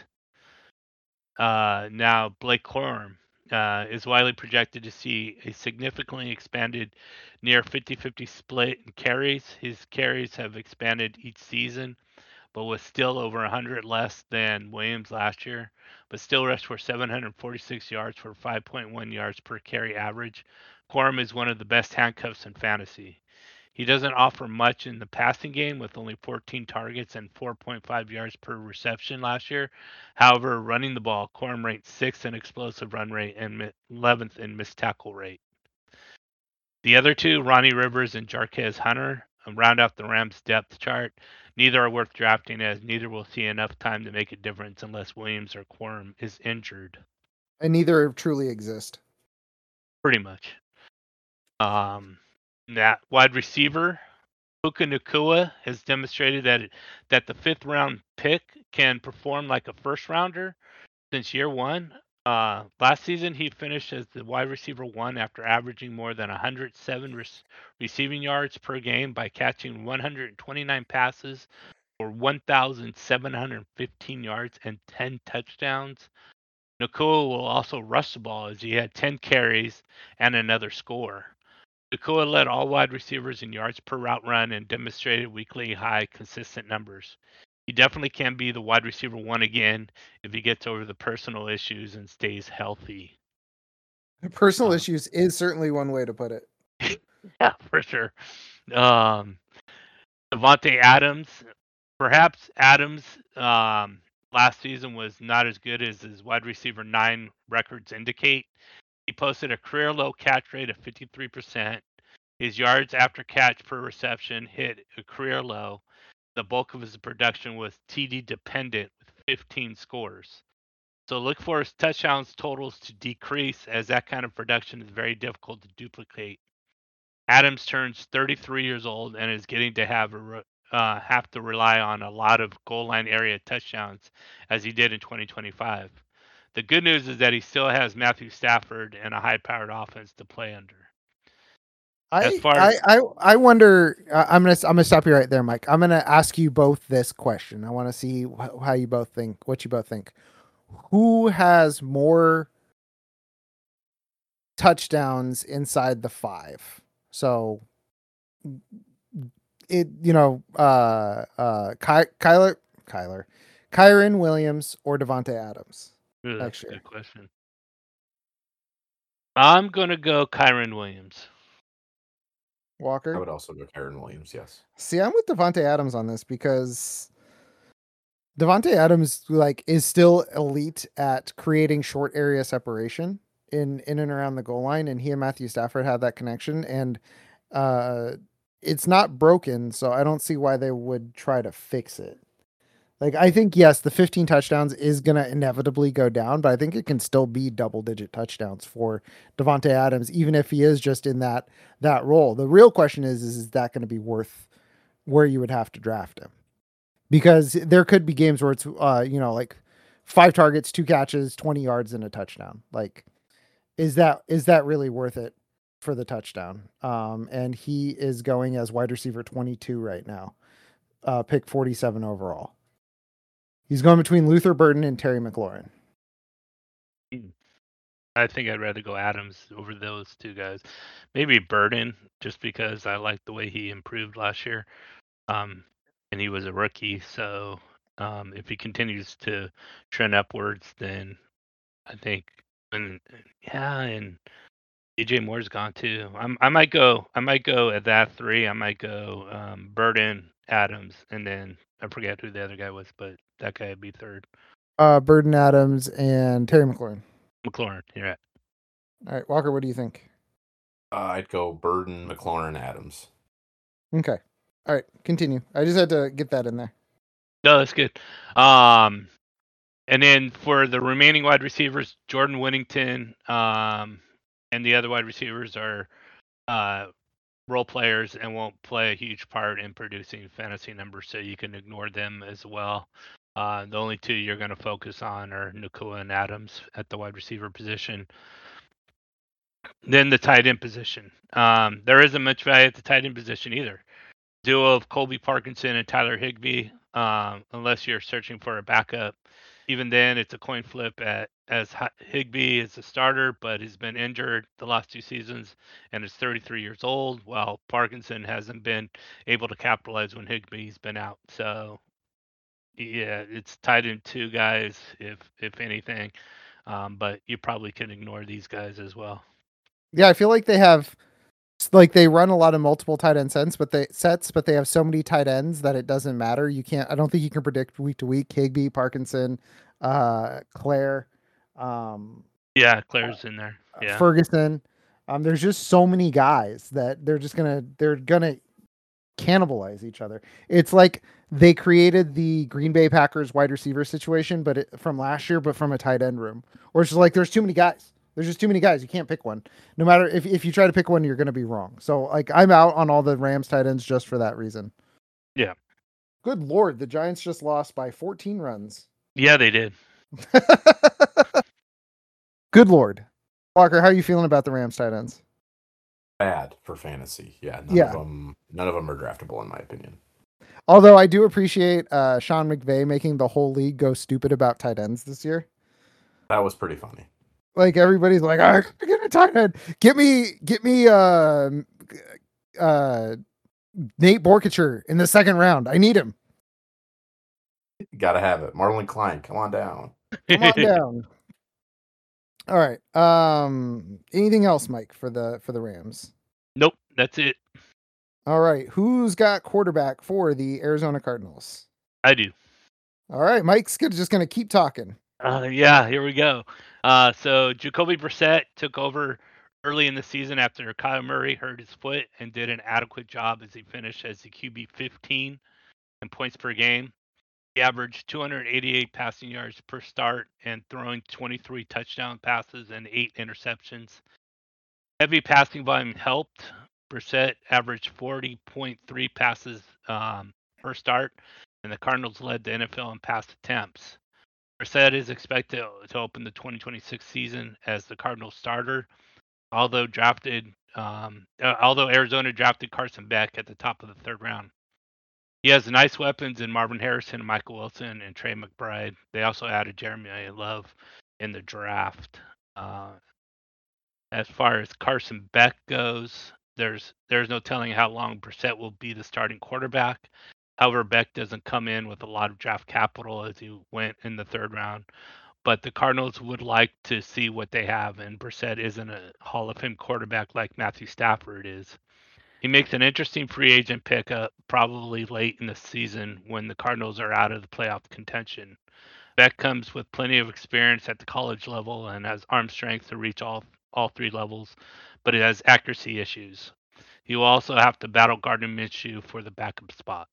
Now Blake Corum is widely projected to see a significantly expanded near 50-50 split in carries. His carries have expanded each season, but was still over 100 less than Williams last year, but still rushed for 746 yards for 5.1 yards per carry average. Corum is one of the best handcuffs in fantasy. He doesn't offer much in the passing game with only 14 targets and 4.5 yards per reception last year. However, running the ball, Corum ranked 6th in explosive run rate and 11th in missed tackle rate. The other two, Ronnie Rivers and Jarquez Hunter, round out the Rams' depth chart. Neither are worth drafting, as neither will see enough time to make a difference unless Williams or Corum is injured. And neither truly exist. Pretty much. That wide receiver, Puka Nacua, has demonstrated that the 5th round pick can perform like a first rounder since year one. Last season, he finished as the wide receiver 1 after averaging more than 107 receiving yards per game by catching 129 passes for 1,715 yards and 10 touchdowns. Nacua will also rush the ball as he had 10 carries and another score. Nacua led all wide receivers in yards per route run and demonstrated weekly high consistent numbers. He definitely can be the wide receiver 1 again if he gets over the personal issues and stays healthy. Personal issues is certainly one way to put it. Yeah, for sure. Davante Adams, perhaps Adams last season was not as good as his wide receiver 9 records indicate. He posted a career low catch rate of 53%. His yards after catch per reception hit a career low. The bulk of his production was TD dependent with 15 scores. So look for his touchdowns totals to decrease, as that kind of production is very difficult to duplicate. Adams turns 33 years old and is getting to have to rely on a lot of goal line area touchdowns, as he did in 2025. The good news is that he still has Matthew Stafford and a high-powered offense to play under. I wonder. I'm gonna stop you right there, Mike. I'm gonna ask you both this question. I want to see how you both think. What you both think. Who has more touchdowns inside the 5? So, Kyren Williams or Davante Adams. Ooh, that's a good question. I'm gonna go Kyren Williams. Walker? I would also go Kyren Williams, yes. See, I'm with Davante Adams on this because Davante Adams is still elite at creating short area separation in and around the goal line, and he and Matthew Stafford had that connection, and it's not broken, so I don't see why they would try to fix it. I think, yes, the 15 touchdowns is going to inevitably go down, but I think it can still be double-digit touchdowns for Davante Adams, even if he is just in that role. The real question is that going to be worth where you would have to draft him? Because there could be games where it's, 5 targets, 2 catches, 20 yards, and a touchdown. Is that really worth it for the touchdown? And he is going as wide receiver 22 right now, pick 47 overall. He's going between Luther Burden and Terry McLaurin. I think I'd rather go Adams over those two guys. Maybe Burden, just because I like the way he improved last year. And he was a rookie, so if he continues to trend upwards, then I think, and DJ Moore's gone too. I might go at that 3. I might go Burden, Adams, and then I forget who the other guy was, but that guy would be 3rd. Burden, Adams, and Terry McLaurin. McLaurin, you're right. All right, Walker, what do you think? I'd go Burden, McLaurin, Adams. Okay. All right, continue. I just had to get that in there. No, that's good. And then for the remaining wide receivers, Jordan Whittington, and the other wide receivers are role players and won't play a huge part in producing fantasy numbers, so you can ignore them as well. The only 2 you're going to focus on are Nacua and Adams at the wide receiver position. Then the tight end position. There isn't much value at the tight end position either. Duo of Colby Parkinson and Tyler Higbee, unless you're searching for a backup. Even then, it's a coin flip as Higbee is a starter, but he's been injured the last 2 seasons and is 33 years old, while Parkinson hasn't been able to capitalize when Higbee's been out. So, yeah, it's tied in 2 guys, if anything, but you probably can ignore these guys as well. Yeah, I feel like they have like they run a lot of multiple tight end sets, but they have so many tight ends that it doesn't matter. You can't. I don't think you can predict week to week. Higbee, Parkinson, Claire, Yeah, Claire's in there. Yeah. Ferguson. There's just so many guys that they're gonna cannibalize each other. It's like they created the Green Bay Packers wide receiver situation, but from last year, but from a tight end room, or it's just like there's too many guys. There's just too many guys. You can't pick one. No matter if you try to pick one, you're going to be wrong. So like I'm out on all the Rams tight ends just for that reason. Yeah. Good Lord, the Giants just lost by 14 runs. Yeah, they did. Good Lord. Walker, how are you feeling about the Rams tight ends? Bad for fantasy. Yeah, none of them are draftable in my opinion. Although I do appreciate Sean McVay making the whole league go stupid about tight ends this year. That was pretty funny. Like everybody's like, I gotta get a tight end. Get me Nate Borkacher in the second round. I need him. You gotta have it. Marlon Klein, come on down. Come on down. All right. Anything else, Mike, for the Rams? Nope, that's it. All right. Who's got quarterback for the Arizona Cardinals? I do. All right. Mike's just gonna keep talking. Yeah, here we go. So Jacoby Brissett took over early in the season after Kyle Murray hurt his foot and did an adequate job as he finished as the QB 15 in points per game. He averaged 288 passing yards per start and throwing 23 touchdown passes and 8 interceptions. Heavy passing volume helped. Brissett averaged 40.3 passes per start, and the Cardinals led the NFL in pass attempts. Brissett is expected to open the 2026 season as the Cardinals starter, although Arizona drafted Carson Beck at the top of the third round. He has nice weapons in Marvin Harrison, Michael Wilson, and Trey McBride. They also added Jeremy Love in the draft. As far as Carson Beck goes, there's no telling how long Brissett will be the starting quarterback. However, Beck doesn't come in with a lot of draft capital as he went in the third round. But the Cardinals would like to see what they have, and Brissett isn't a Hall of Fame quarterback like Matthew Stafford is. He makes an interesting free agent pickup probably late in the season when the Cardinals are out of the playoff contention. Beck comes with plenty of experience at the college level and has arm strength to reach all 3 levels, but it has accuracy issues. He will also have to battle Gardner Minshew for the backup spot.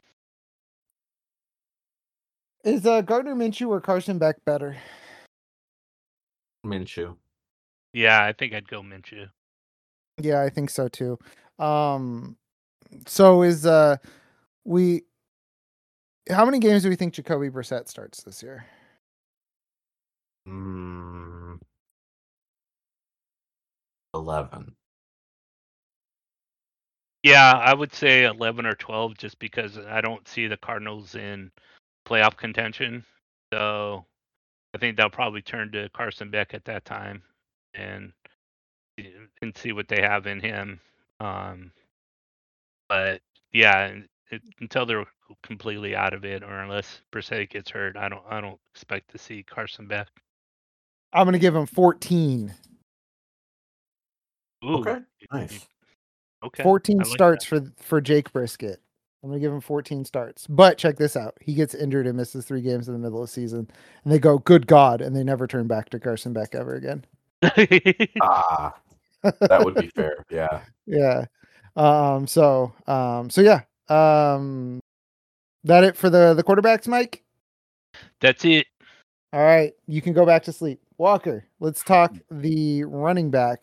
Is Gardner Minshew or Carson Beck better? Minshew. Yeah, I think I'd go Minshew. Yeah, I think so too. So is how many games do we think Jacoby Brissett starts this year? 11. Yeah, I would say 11 or 12 just because I don't see the Cardinals in playoff contention. So I think they'll probably turn to Carson Beck at that time and see what they have in him. But yeah, until they're completely out of it, or unless Brissett gets hurt, I don't expect to see Carson Beck. I'm gonna give him 14. Ooh, okay, nice. Okay, 14 starts for Jake Brisket. I'm gonna give him 14 starts. But check this out: he gets injured and misses 3 games in the middle of the season, and they go, "Good God!" and they never turn back to Carson Beck ever again. That would be fair. Yeah. Yeah. So yeah. That it for the quarterbacks, Mike? That's it. All right, you can go back to sleep. Walker, let's talk the running backs,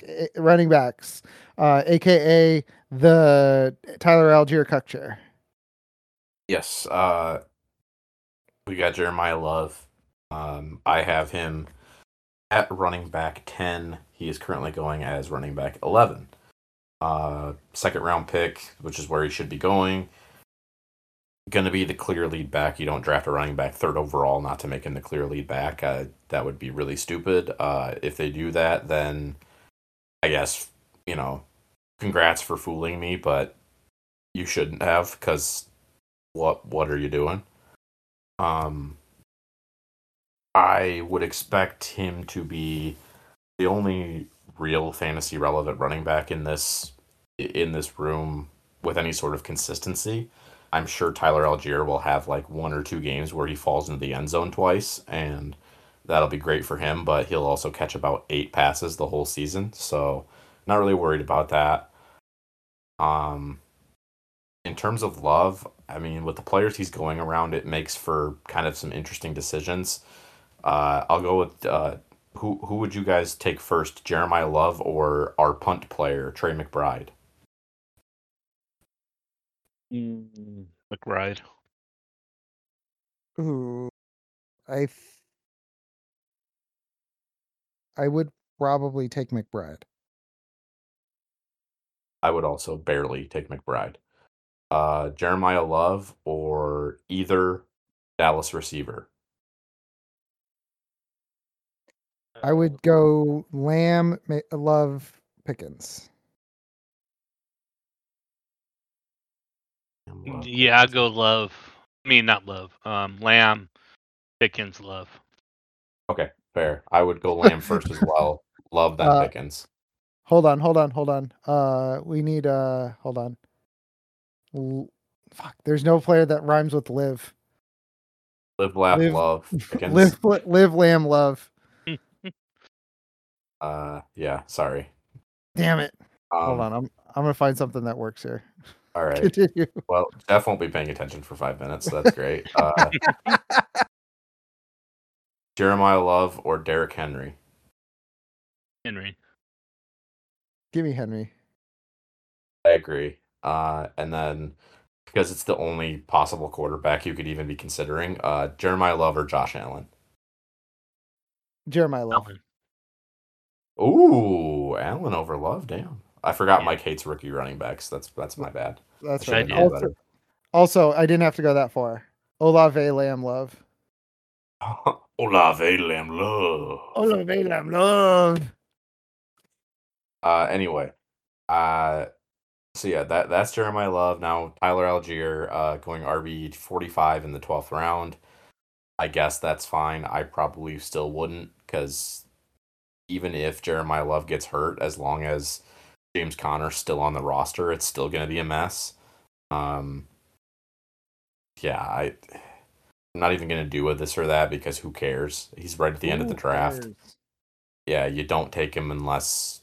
aka the Tyler Algier Cuck chair. Yes. We got Jeremiah Love. I have him at running back 10. He is currently going as running back 11. Second round pick, which is where he should be going. Going to be the clear lead back. You don't draft a running back 3rd overall not to make him the clear lead back. That would be really stupid. If they do that, then I guess, congrats for fooling me, but you shouldn't have, because what are you doing? I would expect him to be the only real fantasy relevant running back in this in this room with any sort of consistency. I'm sure Tyler Algier will have like 1 or 2 games where he falls into the end zone twice, and that'll be great for him. But he'll also catch about 8 passes the whole season, so not really worried about that. Um, in terms of Love, I mean, with the players he's going around, it makes for kind of some interesting decisions. I'll go with who would you guys take first, Jeremiah Love or our punt player Trey McBride? McBride. Ooh, I would probably take McBride. I would also barely take McBride. Jeremiah Love or either Dallas receiver. I would go Lamb, Love, Pickens. Love, Yeah, I'll go Love. I mean, not Love. Lamb, Pickens, Love. Okay, fair. I would go Lamb first as well. Love then Pickens. Hold on. We need hold on. Fuck, there's no player that rhymes with live. Live, laugh, love. Pickens. Live, Lamb, Love. Yeah, sorry. Damn it. Hold on. I'm gonna find something that works here. All right. Continue. Well, Jeff won't be paying attention for 5 minutes, so that's great. Jeremiah Love or Derrick Henry? Henry. Give me Henry. I agree. And then because it's the only possible quarterback you could even be considering, Jeremiah Love or Josh Allen? Jeremiah Love. Ooh, Allen over Love, damn. I forgot Mike hates rookie running backs. That's my bad. That's right. Also, I didn't have to go that far. Olave, Lamb, Love. Olave, Lamb, Love. Olave, Lamb, Love. Anyway, so yeah, that's Jeremiah Love. Now Tyler Algier, going RB 45 in the 12th round. I guess that's fine. I probably still wouldn't, because even if Jeremiah Love gets hurt, as long as James Conner's still on the roster, it's still going to be a mess. Yeah, I'm not even going to do a this or that, because who cares? He's right at the end of the draft. Yeah, you don't take him unless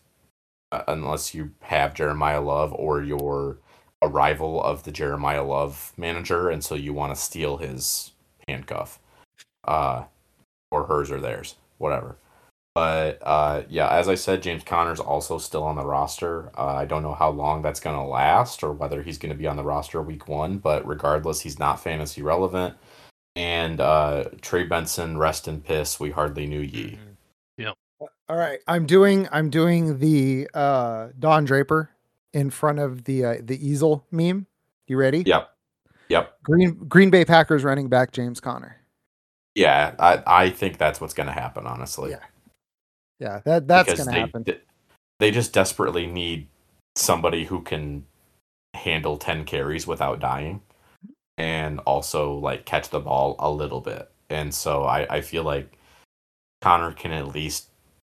you have Jeremiah Love or you're a rival of the Jeremiah Love manager, and so you want to steal his handcuff, or hers or theirs, whatever. But yeah, as I said, James Conner's also still on the roster. I don't know how long that's going to last or whether he's going to be on the roster week 1, but regardless, he's not fantasy relevant. And Trey Benson, rest in piss, we hardly knew ye. Yep. All right, I'm doing the Don Draper in front of the easel meme. You ready? Yep. Green Bay Packers running back James Conner. Yeah, I think that's what's going to happen, honestly. Yeah, that's going to happen. They just desperately need somebody who can handle 10 carries without dying, and also like catch the ball a little bit. And so I feel like Conner can at least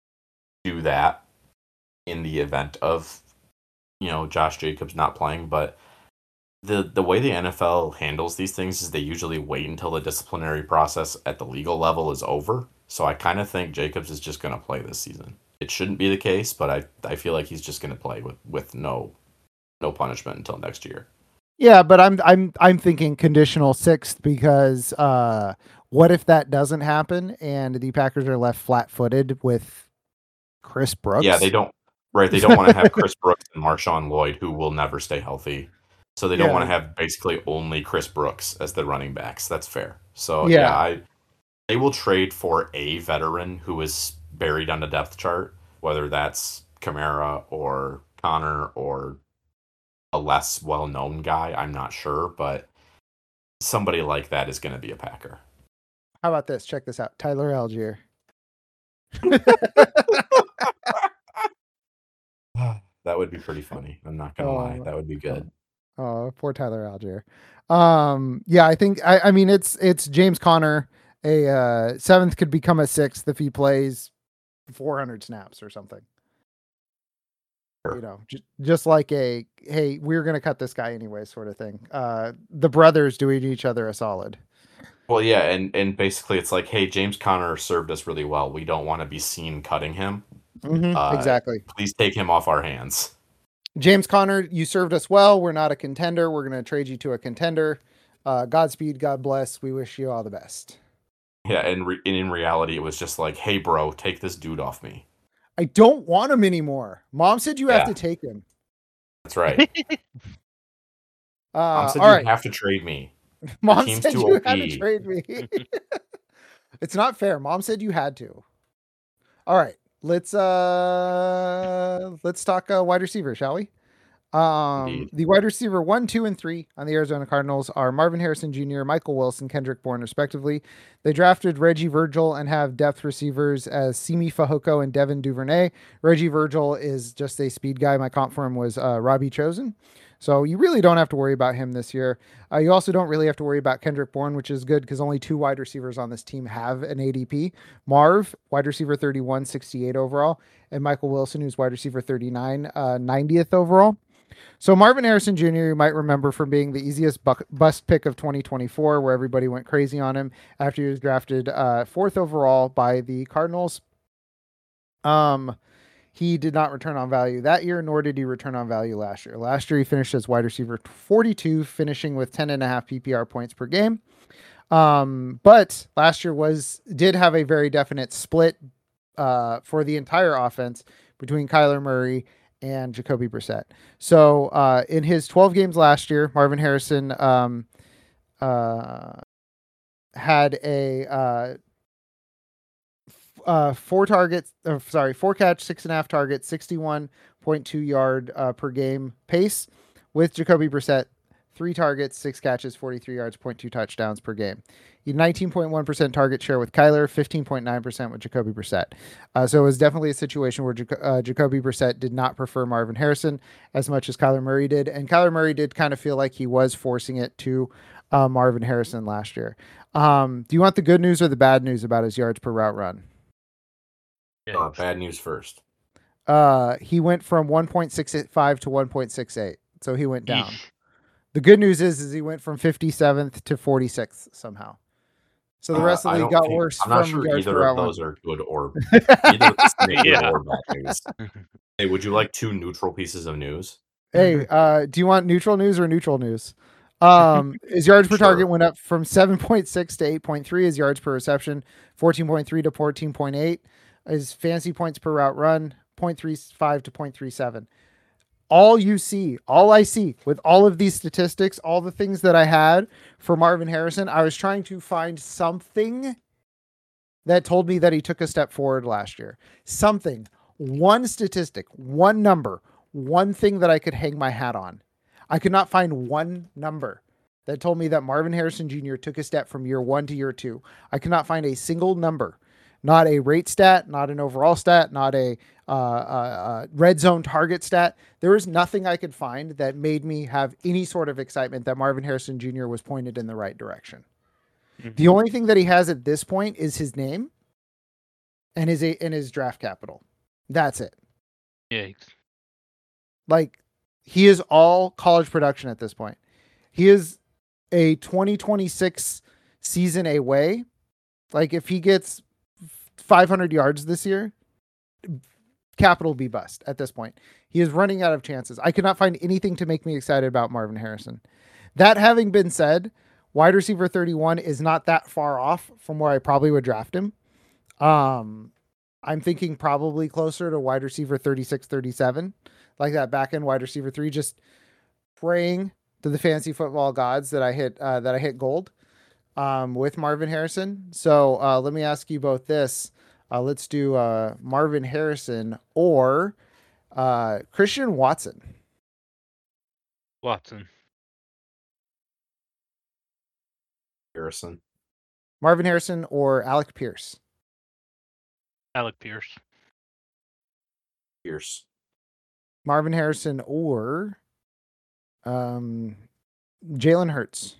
do that in the event of, Josh Jacobs not playing. But the way the NFL handles these things is they usually wait until the disciplinary process at the legal level is over. So I kind of think Jacobs is just going to play this season. It shouldn't be the case, but I feel like he's just going to play with no punishment until next year. Yeah, but I'm thinking conditional 6th, because what if that doesn't happen and the Packers are left flat-footed with Chris Brooks? Yeah, they don't want to have Chris Brooks and Marshawn Lloyd, who will never stay healthy. So they don't want to have basically only Chris Brooks as the running backs. That's fair. So they will trade for a veteran who is buried on the depth chart, whether that's Kamara or Conner or a less well-known guy. I'm not sure, but somebody like that is going to be a Packer. How about this? Check this out. Tyler Algier. That would be pretty funny. I'm not going to lie. That would be good. Oh, poor Tyler Algier. Yeah, I think I mean it's James Conner. A 7th could become a 6th if he plays 400 snaps or something. You know, just like a, hey, we're going to cut this guy anyway sort of thing. The brothers doing each other a solid. Well, yeah, and basically it's like, hey, James Conner served us really well. We don't want to be seen cutting him. Exactly. Please take him off our hands. James Conner, you served us well. We're not a contender. We're going to trade you to a contender. Godspeed. God bless. We wish you all the best. Yeah, and in reality, it was just like, hey, bro, take this dude off me. I don't want him anymore. Mom said you have to take him. That's right. Mom said you have to trade me. Mom said you had to trade me. It's not fair. Mom said you had to. All right. Let's talk wide receiver, shall we? The wide receiver 1, 2, and 3 on the Arizona Cardinals are Marvin Harrison Jr., Michael Wilson, Kendrick Bourne, respectively. They drafted Reggie Virgil and have depth receivers as Simi Fehoko and Devin Duvernay. Reggie Virgil is just a speed guy. My comp for him was Robbie Chosen. So you really don't have to worry about him this year. You also don't really have to worry about Kendrick Bourne, which is good because only 2 wide receivers on this team have an ADP. Marv, wide receiver 31, 68 overall, and Michael Wilson, who's wide receiver 39, 90th overall. So Marvin Harrison Jr., you might remember from being the easiest bust pick of 2024, where everybody went crazy on him after he was drafted 4th overall by the Cardinals. He did not return on value that year, nor did he return on value last year. Last year, he finished as wide receiver 42, finishing with 10.5 PPR points per game. But last year did have a very definite split for the entire offense between Kyler Murray and Jacoby Brissett. So in his 12 games last year, Marvin Harrison had a 4 catch, 6.5 targets, 61.2 yard per game pace, with Jacoby Brissett 3 targets, 6 catches, 43 yards, 0.2 touchdowns per game. He had 19.1% target share with Kyler, 15.9% with Jacoby Brissett. So it was definitely a situation where Jacoby Brissett did not prefer Marvin Harrison as much as Kyler Murray did. And Kyler Murray did kind of feel like he was forcing it to Marvin Harrison last year. Do you want the good news or the bad news about his yards per route run? Bad news first. He went from 1.685 to 1.68. So he went down. The good news is he went from 57th to 46th somehow. So the rest of the league got worse. I'm not sure either of those are good or either or bad news. Hey, would you like 2 neutral pieces of news? Hey, do you want neutral news or neutral news? His yards per target went up from 7.6 to 8.3. His yards per reception, 14.3 to 14.8. His fantasy points per route run, 0.35 to 0.37. All I see with all of these statistics, all the things that I had for Marvin Harrison, I was trying to find something that told me that he took a step forward last year. Something, one statistic, one number, one thing that I could hang my hat on. I could not find one number that told me that Marvin Harrison Jr. took a step from year 1 to year 2. I could not find a single number. Not a rate stat, not an overall stat, not a red zone target stat. There was nothing I could find that made me have any sort of excitement that Marvin Harrison Jr. was pointed in the right direction. Mm-hmm. The only thing that he has at this point is his name and his draft capital. That's it. Yikes. Like, he is all college production at this point. He is a 2026 season away. Like, if he gets 500 yards this year, capital be bust at this point. He is running out of chances. I could not find anything to make me excited about Marvin Harrison. That having been said, wide receiver 31 is not that far off from where I probably would draft him. I'm thinking probably closer to wide receiver 36, 37, like that back end wide receiver 3, just praying to the fantasy football gods that I hit gold with Marvin Harrison. So let me ask you both this. Let's do Marvin Harrison or Christian Watson. Harrison. Marvin Harrison or Alec Pierce. Pierce. Marvin Harrison or Jalen Hurts.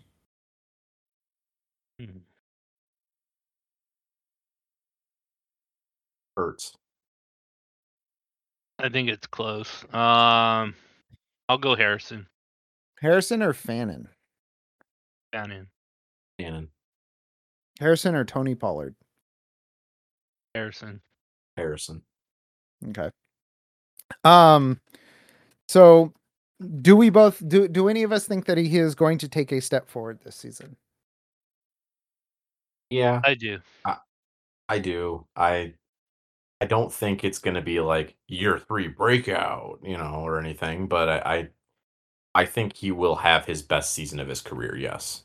Hurts. I think it's close. I'll go Harrison. Harrison or Fannin? Fannin. Cannon. Harrison or Tony Pollard? Harrison. Harrison. Okay. So do we both do any of us think that he is going to take a step forward this season? Yeah, I do. I do. I don't think it's going to be like year 3 breakout, or anything, but I think he will have his best season of his career. Yes.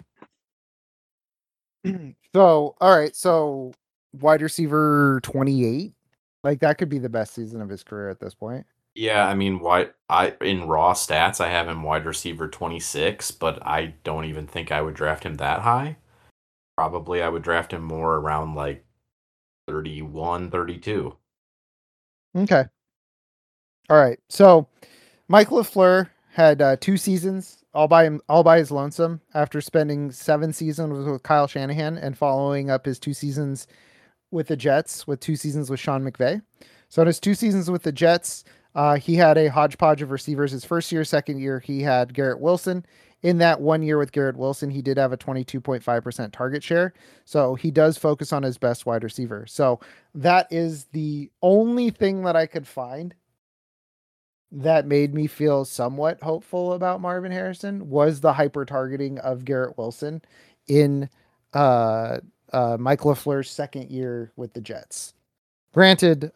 So, all right. So wide receiver 28, like that could be the best season of his career at this point. Yeah, I mean, in raw stats, I have him wide receiver 26, but I don't even think I would draft him that high. Probably I would draft him more around like 31, 32. Okay. All right. So Mike LaFleur had 2 seasons all by his lonesome after spending 7 seasons with Kyle Shanahan and following up his 2 seasons with the Jets with 2 seasons with Sean McVay. So in his 2 seasons with the Jets, he had a hodgepodge of receivers. His first year, second year, he had Garrett Wilson. In that 1 year with Garrett Wilson, he did have a 22.5% target share. So he does focus on his best wide receiver. So that is the only thing that I could find that made me feel somewhat hopeful about Marvin Harrison was the hyper targeting of Garrett Wilson in Mike LaFleur's second year with the Jets. Granted,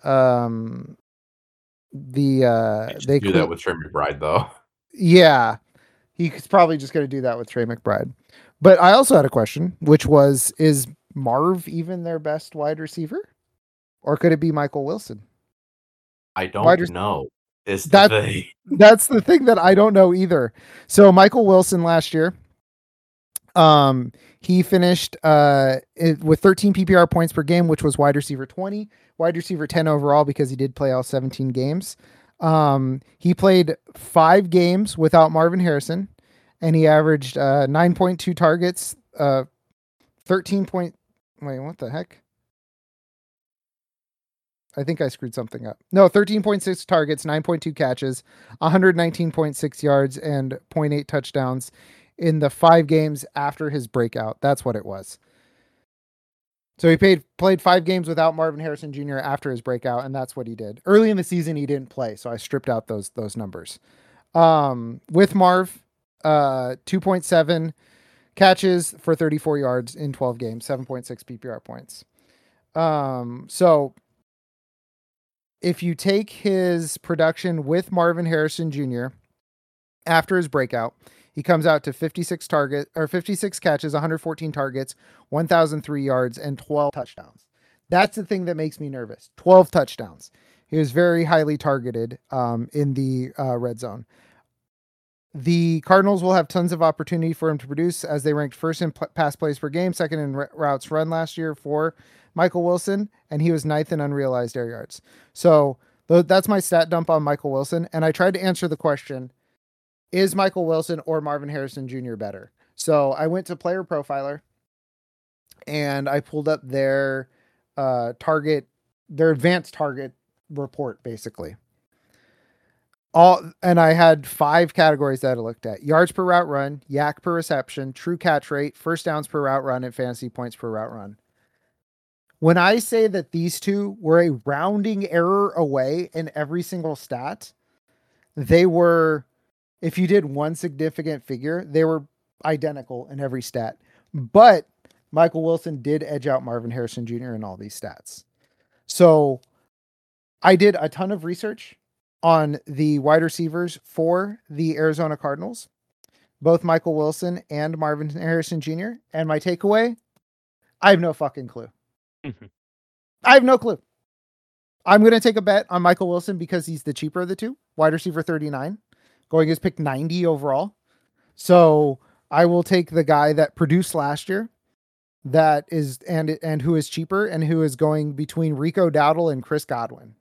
they do that with Trey McBride though. Yeah, he's probably just going to do that with Trey McBride. But I also had a question, which was: is Marv even their best wide receiver, or could it be Michael Wilson? I don't know. Is the thing. That's the thing that I don't know either. So Michael Wilson last year, he finished with 13 PPR points per game, which was wide receiver 20, wide receiver 10 overall because he did play all 17 games. He played 5 games without Marvin Harrison, and he averaged 9.2 targets, 13 point. Wait, what the heck? I think I screwed something up. No, 13.6 targets, 9.2 catches, 119.6 yards, and 0.8 touchdowns in the 5 games after his breakout. That's what it was. So he played 5 games without Marvin Harrison Jr. after his breakout, and that's what he did. Early in the season, he didn't play, so I stripped out those numbers. With Marv, 2.7 catches for 34 yards in 12 games, 7.6 PPR points. So if you take his production with Marvin Harrison Jr. after his breakout, he comes out to 56 catches, 114 targets, 1,003 yards, and 12 touchdowns. That's the thing that makes me nervous. 12 touchdowns. He was very highly targeted in the red zone. The Cardinals will have tons of opportunity for him to produce as they ranked first in pass plays per game, second in routes run last year for Michael Wilson, and he was 9th in unrealized air yards. So that's my stat dump on Michael Wilson. And I tried to answer the question, is Michael Wilson or Marvin Harrison Jr. better? So I went to Player Profiler and I pulled up their advanced target report, basically. And I had 5 categories that I looked at: yards per route run, yak per reception, true catch rate, first downs per route run, and fantasy points per route run. When I say that these two were a rounding error away in every single stat, they were, if you did one significant figure, they were identical in every stat. But Michael Wilson did edge out Marvin Harrison Jr. in all these stats. So I did a ton of research on the wide receivers for the Arizona Cardinals, both Michael Wilson and Marvin Harrison Jr. And my takeaway, I have no fucking clue. I have no clue. I'm going to take a bet on Michael Wilson because he's the cheaper of the two. Wide receiver 39, going as pick 90 overall. So I will take the guy that produced last year, that is and who is cheaper and who is going between Rico Dowdle and Chris Godwin.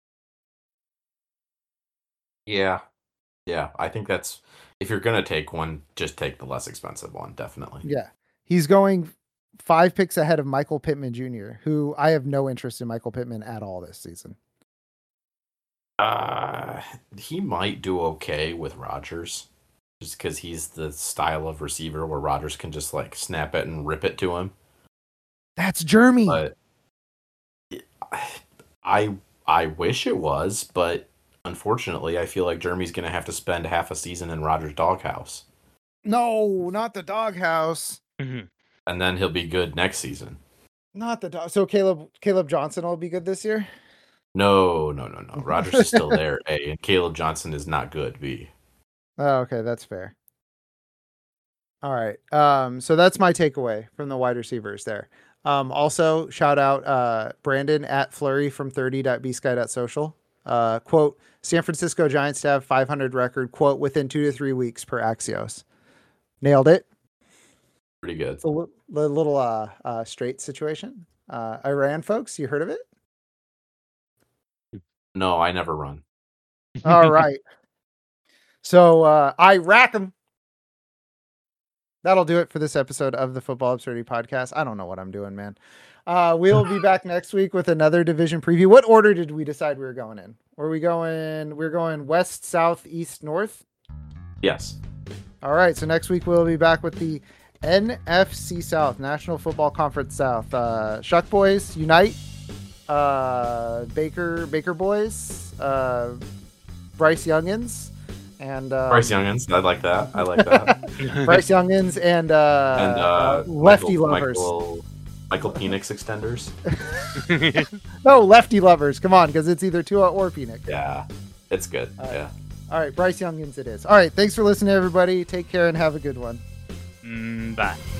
Yeah. I think that's, if you're gonna take one, just take the less expensive one, definitely. Yeah, he's going 5 picks ahead of Michael Pittman Jr., who I have no interest in Michael Pittman at all this season. He might do okay with Rodgers, just because he's the style of receiver where Rodgers can just like snap it and rip it to him. That's Jeremy. But I wish it was, but unfortunately, I feel like Jeremy's gonna have to spend half a season in Rodgers' doghouse, No, not the doghouse. Mhm. and then he'll be good next season. Not the dog. So Caleb Johnson will be good this year. No. Rodgers is still there. A, and Caleb Johnson is not good. B. Oh, okay, that's fair. All right. So that's my takeaway from the wide receivers there. Also, shout out Brandon at Flurry from 30.bsky.social. Quote, San Francisco Giants to have 500 record, quote, within 2 to 3 weeks per Axios. Nailed it. Pretty good. It's the little straight situation. Iran folks, you heard of it? No, I never run. All right. So I rack them. That'll do it for this episode of the Football Absurdity Podcast. I don't know what I'm doing, man. We'll be back next week with another division preview. What order did we decide we were going in? We're going west, south, east, north? Yes. All right. So next week we'll be back with the NFC South, National Football Conference South. Shuck Boys, unite. Baker Boys, Bryce Youngins. And Bryce Youngins, I like that. Bryce Youngins and lefty lovers. Michael Penix extenders. No, lefty lovers. Come on, because it's either Tua or Penix. Yeah, it's good. Yeah. All right, Bryce Youngins it is. All right, thanks for listening, everybody. Take care and have a good one. Bye.